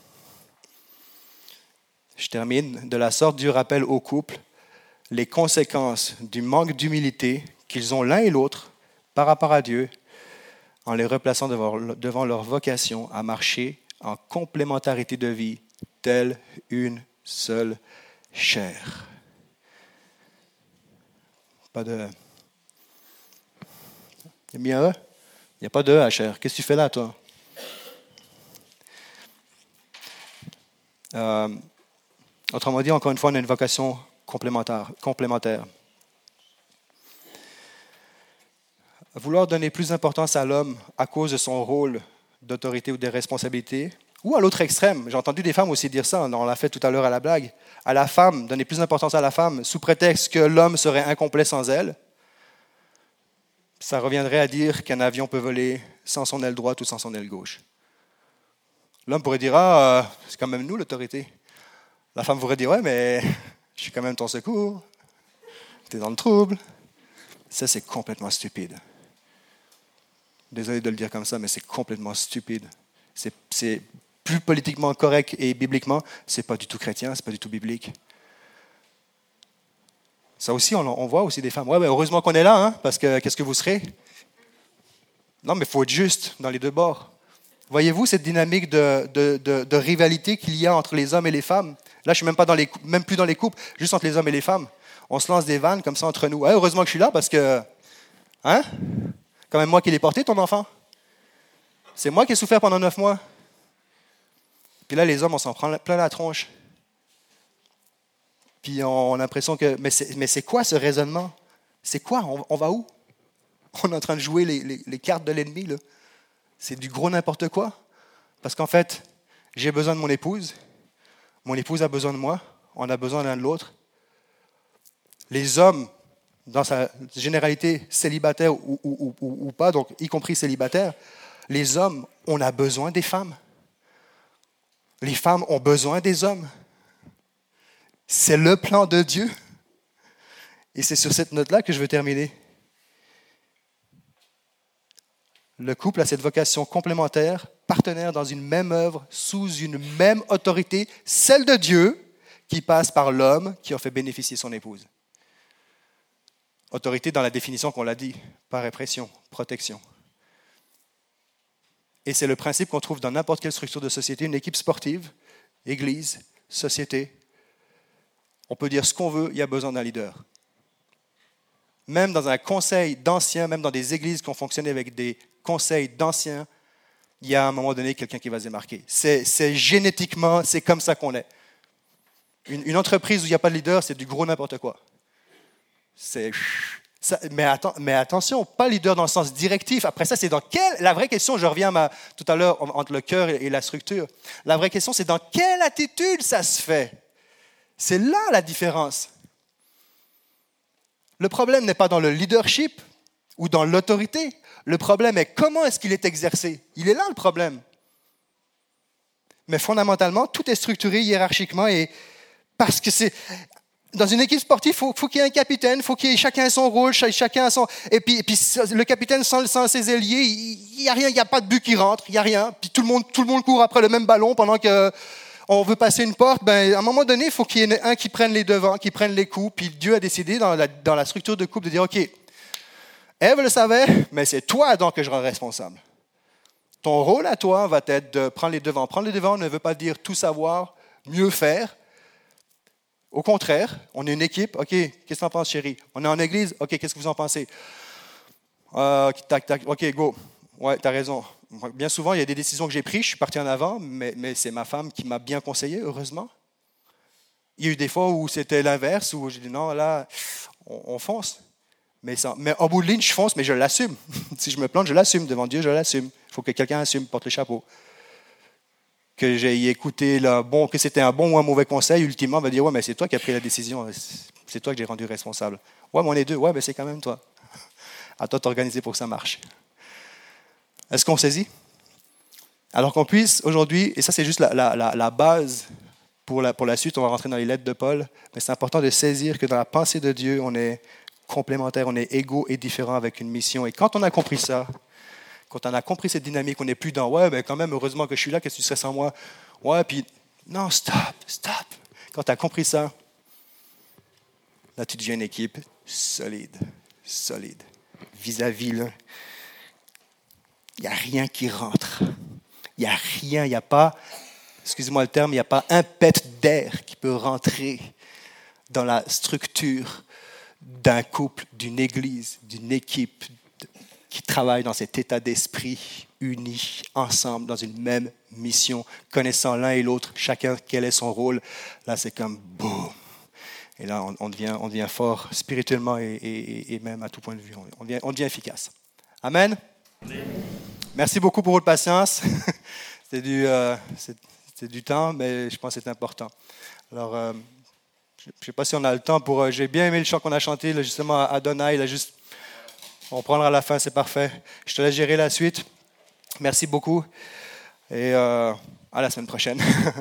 Je termine. De la sorte, Dieu rappelle au couple les conséquences du manque d'humilité qu'ils ont l'un et l'autre par rapport à Dieu, en les replaçant devant, devant leur vocation à marcher en complémentarité de vie, telle une seule chair. Pas de... Il y a bien un? Il n'y a pas de E à chair. Qu'est-ce que tu fais là, toi? Euh, autrement dit, encore une fois, on a une vocation complémentaire. complémentaire. Vouloir donner plus d'importance à l'homme à cause de son rôle d'autorité ou de responsabilité, ou à l'autre extrême. J'ai entendu des femmes aussi dire ça, on l'a fait tout à l'heure à la blague. À la femme, donner plus d'importance à la femme, sous prétexte que l'homme serait incomplet sans elle. Ça reviendrait à dire qu'un avion peut voler sans son aile droite ou sans son aile gauche. L'homme pourrait dire, ah, euh, c'est quand même nous l'autorité. La femme pourrait dire, ouais, mais je suis quand même ton secours. Tu es dans le trouble. Ça, c'est complètement stupide. Désolé de le dire comme ça, mais c'est complètement stupide. C'est, c'est plus politiquement correct et bibliquement, c'est pas du tout chrétien, c'est pas du tout biblique. Ça aussi, on, on voit aussi des femmes. Ouais, ben heureusement qu'on est là, hein, parce que qu'est-ce que vous serez? Non, mais il faut être juste dans les deux bords. Voyez-vous cette dynamique de, de, de, de rivalité qu'il y a entre les hommes et les femmes? Là, je ne suis même, pas dans les, même plus dans les couples, juste entre les hommes et les femmes. On se lance des vannes comme ça entre nous. Ouais, heureusement que je suis là parce que, hein? Quand même moi qui l'ai porté, ton enfant. C'est moi qui ai souffert pendant neuf mois. Puis là, les hommes, on s'en prend plein la tronche. Puis on a l'impression que, mais c'est, mais c'est quoi ce raisonnement? C'est quoi? On, on va où? On est en train de jouer les, les, les cartes de l'ennemi, là. C'est du gros n'importe quoi. Parce qu'en fait, j'ai besoin de mon épouse. Mon épouse a besoin de moi. On a besoin l'un de l'autre. Les hommes, dans sa généralité, célibataires ou, ou, ou, ou pas, donc y compris célibataires, les hommes, on a besoin des femmes. Les femmes ont besoin des hommes. C'est le plan de Dieu. Et c'est sur cette note-là que je veux terminer. Le couple a cette vocation complémentaire, partenaire dans une même œuvre, sous une même autorité, celle de Dieu, qui passe par l'homme qui en fait bénéficier son épouse. Autorité dans la définition qu'on l'a dit, par répression, protection. Et c'est le principe qu'on trouve dans n'importe quelle structure de société, une équipe sportive, église, société. On peut dire ce qu'on veut, il y a besoin d'un leader. Même dans un conseil d'anciens, même dans des églises qui ont fonctionné avec des conseils d'anciens, il y a à un moment donné quelqu'un qui va se démarquer. C'est, c'est génétiquement, c'est comme ça qu'on est. Une, une entreprise où il n'y a pas de leader, c'est du gros n'importe quoi. C'est, ça, mais, atten, mais attention, pas leader dans le sens directif. Après ça, c'est dans quelle... La vraie question, je reviens à ma, tout à l'heure entre le cœur et, et la structure. La vraie question, c'est dans quelle attitude ça se fait. C'est là la différence. Le problème n'est pas dans le leadership ou dans l'autorité. Le problème est comment est-ce qu'il est exercé. Il est là le problème. Mais fondamentalement, tout est structuré hiérarchiquement et parce que c'est... Dans une équipe sportive, il faut, faut qu'il y ait un capitaine, il faut qu'il y ait chacun son rôle, chacun son... Et puis, et puis le capitaine, sans, sans ses ailiers, il n'y a rien, il n'y a pas de but qui rentre, il n'y a rien. Puis tout le, monde, tout le monde court après le même ballon pendant qu'on veut passer une porte. Ben, à un moment donné, il faut qu'il y ait un qui prenne les devants, qui prenne les coups. Puis Dieu a décidé, dans la, dans la structure de couple, de dire, OK, Ève le savait, mais c'est toi, Adam, que je rends responsable. Ton rôle à toi va être de prendre les devants. Prendre les devants ne veut pas dire tout savoir, mieux faire. Au contraire, on est une équipe. OK, qu'est-ce que tu en penses, chérie? On est en église. OK, qu'est-ce que vous en pensez? Euh, tac, tac. OK, go. Ouais, tu as raison. Bien souvent, il y a des décisions que j'ai prises. Je suis parti en avant, mais, mais c'est ma femme qui m'a bien conseillé, heureusement. Il y a eu des fois où c'était l'inverse, où j'ai dit non, là, on, on fonce. Mais, ça, mais en bout de ligne, je fonce, mais je l'assume. Si je me plante, je l'assume. Devant Dieu, je l'assume. Il faut que quelqu'un assume, porte le chapeau. Que j'ai écouté, le bon, que c'était un bon ou un mauvais conseil, ultimement, on va dire, ouais, mais c'est toi qui as pris la décision, c'est toi que j'ai rendu responsable. Ouais, mais on est deux, ouais, mais c'est quand même toi. À toi de t'organiser pour que ça marche. Est-ce qu'on saisit? Alors qu'on puisse aujourd'hui, et ça c'est juste la, la, la, la base pour la, pour la suite, on va rentrer dans les lettres de Paul, mais c'est important de saisir que dans la pensée de Dieu, on est complémentaires, on est égaux et différents avec une mission. Et quand on a compris ça, quand on a compris cette dynamique, on n'est plus dans « ouais, ben quand même, heureusement que je suis là, qu'est-ce que tu serais sans moi? » Ouais, puis non, stop, stop. Quand tu as compris ça, là, tu deviens une équipe solide, solide. Vis-à-vis, là, il n'y a rien qui rentre. Il n'y a rien, il n'y a pas, excusez-moi le terme, il n'y a pas un pet d'air qui peut rentrer dans la structure d'un couple, d'une église, d'une équipe, qui travaillent dans cet état d'esprit, unis, ensemble, dans une même mission, connaissant l'un et l'autre, chacun quel est son rôle. Là, c'est comme boum. Et là, on, on, devient, on devient fort spirituellement et, et, et même à tout point de vue. On devient, on devient efficace. Amen. Merci beaucoup pour votre patience. C'est du, euh, c'est, c'est du temps, mais je pense que c'est important. Alors, euh, je ne sais pas si on a le temps pour... Euh, j'ai bien aimé le chant qu'on a chanté, là, justement, à Adonai, là, juste... On prendra à la fin, c'est parfait. Je te laisse gérer la suite. Merci beaucoup. Et euh, à la semaine prochaine.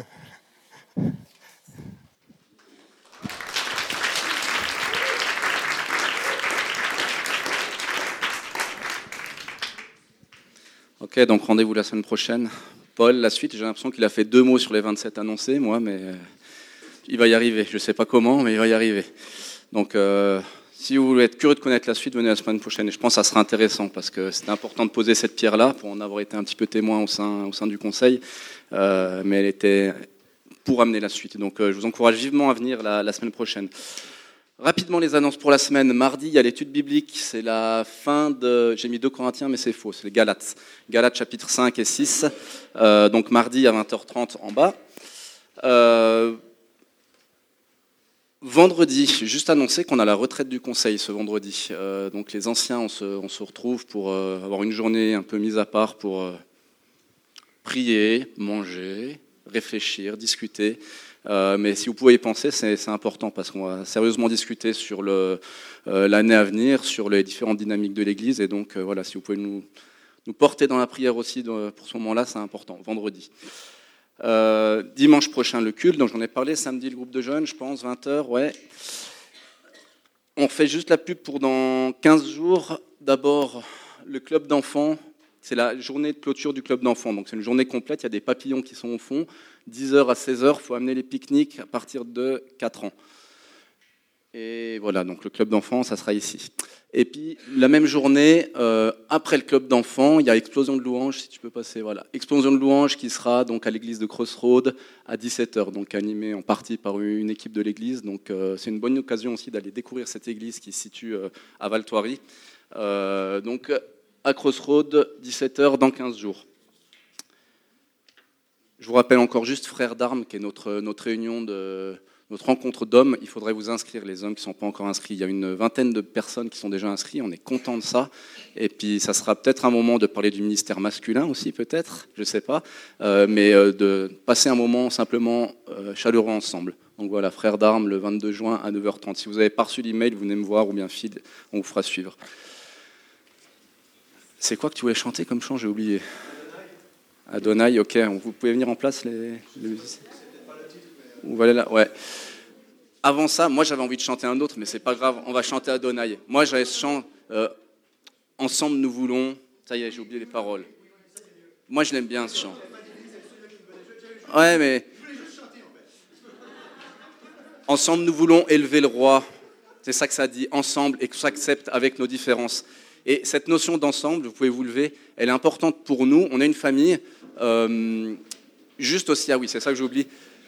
Ok, donc rendez-vous la semaine prochaine. Paul, la suite, j'ai l'impression qu'il a fait deux mots sur les vingt-sept annoncés, moi, mais euh, il va y arriver. Je ne sais pas comment, mais il va y arriver. Donc... Euh, Si vous voulez être curieux de connaître la suite, venez la semaine prochaine. Et je pense que ça sera intéressant parce que c'est important de poser cette pierre-là pour en avoir été un petit peu témoin au sein, au sein du conseil. Euh, mais elle était pour amener la suite. Donc euh, je vous encourage vivement à venir la, la semaine prochaine. Rapidement les annonces pour la semaine. Mardi, il y a l'étude biblique. C'est la fin de... J'ai mis deux Corinthiens, mais c'est faux. C'est les Galates. Galates chapitres cinq et six. Euh, donc mardi à vingt heures trente en bas. Euh, vendredi, juste annoncer qu'on a la retraite du conseil ce vendredi. Euh, donc les anciens, on se, on se retrouve pour euh, avoir une journée un peu mise à part pour euh, prier, manger, réfléchir, discuter. Euh, mais si vous pouvez y penser, c'est, c'est important parce qu'on va sérieusement discuter sur le, euh, l'année à venir, sur les différentes dynamiques de l'Église. Et donc euh, voilà, si vous pouvez nous, nous porter dans la prière aussi de, pour ce moment-là, c'est important, vendredi. Euh, dimanche prochain, le culte, dont j'en ai parlé, samedi, le groupe de jeunes, je pense, vingt heures, ouais. On fait juste la pub pour dans quinze jours. D'abord, le club d'enfants, c'est la journée de clôture du club d'enfants, donc c'est une journée complète, il y a des papillons qui sont au fond, dix heures à seize heures, il faut amener les pique-niques à partir de quatre ans. Et voilà, donc le club d'enfants, ça sera ici. Et puis, la même journée, euh, après le club d'enfants, il y a Explosion de louanges, si tu peux passer, voilà. Explosion de louanges qui sera donc à l'église de Crossroad à dix-sept heures, donc animée en partie par une équipe de l'église. Donc euh, c'est une bonne occasion aussi d'aller découvrir cette église qui se situe euh, à Val-Thoiry. Euh, donc à Crossroad, dix-sept heures dans quinze jours. Je vous rappelle encore juste Frères d'Armes, qui est notre, notre réunion de... Notre rencontre d'hommes, il faudrait vous inscrire, les hommes qui ne sont pas encore inscrits. Il y a une vingtaine de personnes qui sont déjà inscrites, on est content de ça. Et puis ça sera peut-être un moment de parler du ministère masculin aussi, peut-être, je ne sais pas, euh, mais euh, de passer un moment simplement euh, chaleureux ensemble. Donc voilà, Frères d'Armes, le vingt-deux juin à neuf heures trente. Si vous n'avez pas reçu l'email, vous venez me voir ou bien Phil, on vous fera suivre. C'est quoi que tu voulais chanter comme chant, j'ai oublié. Adonai, ok, vous pouvez venir en place les, les musiciens. Voilà, là, ouais. Avant ça, moi j'avais envie de chanter un autre, mais c'est pas grave, on va chanter Adonai. Moi j'avais ce chant, euh, Ensemble nous voulons, ça y est, j'ai oublié les paroles. Moi je l'aime bien ce chant. Ouais, mais Ensemble nous voulons élever le roi, c'est ça que ça dit, ensemble, et que s'accepte avec nos différences. Et cette notion d'ensemble, vous pouvez vous lever, elle est importante pour nous, on est une famille, euh, juste aussi, ah oui, c'est ça que j'oublie.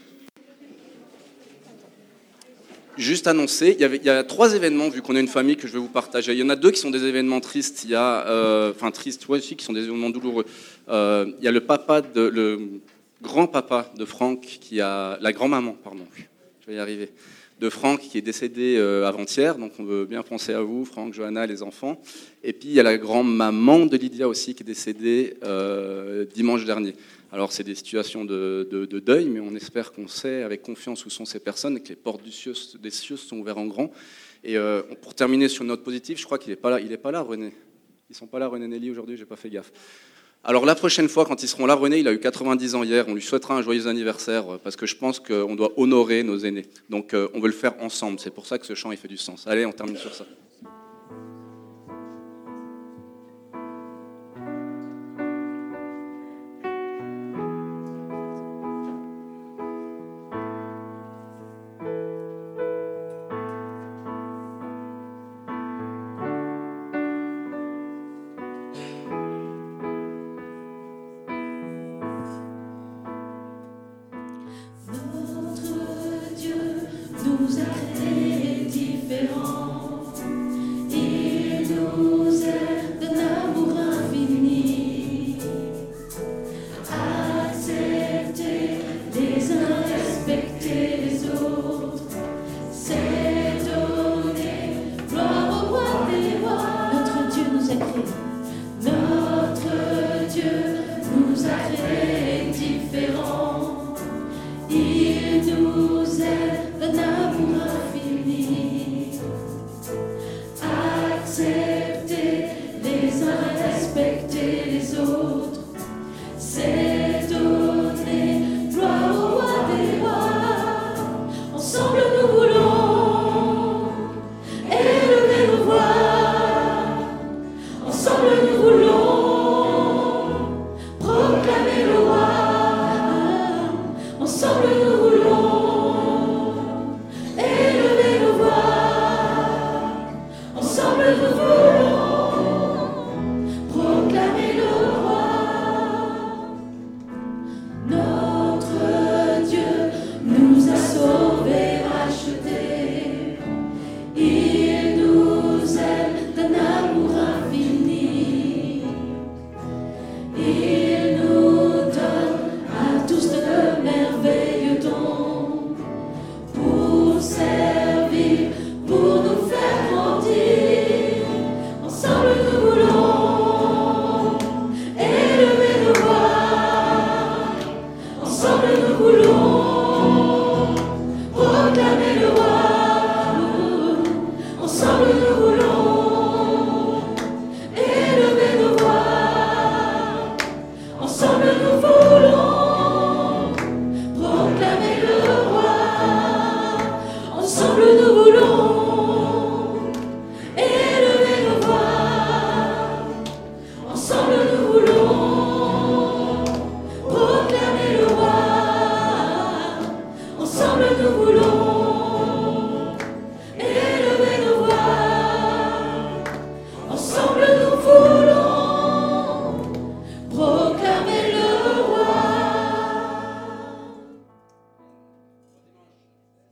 Juste annoncer, il y, avait, il y a trois événements, vu qu'on est une famille, que je vais vous partager. Il y en a deux qui sont des événements tristes, il y a, euh, enfin tristes, ouais, aussi, qui sont des événements douloureux. Euh, il y a le papa, de, le grand-papa de Franck, qui a, la grand-maman, pardon, je vais y arriver, de Franck, qui est décédé euh, avant-hier, donc on veut bien penser à vous, Franck, Johanna, les enfants. Et puis il y a la grand-maman de Lydia aussi, qui est décédée euh, dimanche dernier. Alors c'est des situations de, de, de deuil, mais on espère qu'on sait avec confiance où sont ces personnes et que les portes du cieux, des cieux sont ouvertes en grand. Et euh, pour terminer sur une note positive, je crois qu'il n'est pas là, il n'est pas là, René. Ils sont pas là, René Nelly, aujourd'hui, j'ai pas fait gaffe. Alors la prochaine fois, quand ils seront là, René, il a eu quatre-vingt-dix ans hier, on lui souhaitera un joyeux anniversaire, parce que je pense qu'on doit honorer nos aînés. Donc euh, on veut le faire ensemble, c'est pour ça que ce chant il fait du sens. Allez, on termine sur ça.
Nous a créés différents, il nous aime d'un amour infini. Accepter les uns, respecter les autres, c'est donner gloire au roi des rois. Notre Dieu nous a créés, notre Dieu nous a créés différents, il nous aime d'un amour infini. Accepter les uns, respecter les autres, c'est donner gloire au roi des rois. Ensemble nous voulons élever nos voix, ensemble nous voulons proclamer le roi, ensemble nous voulons élever nos voix, ensemble nous voulons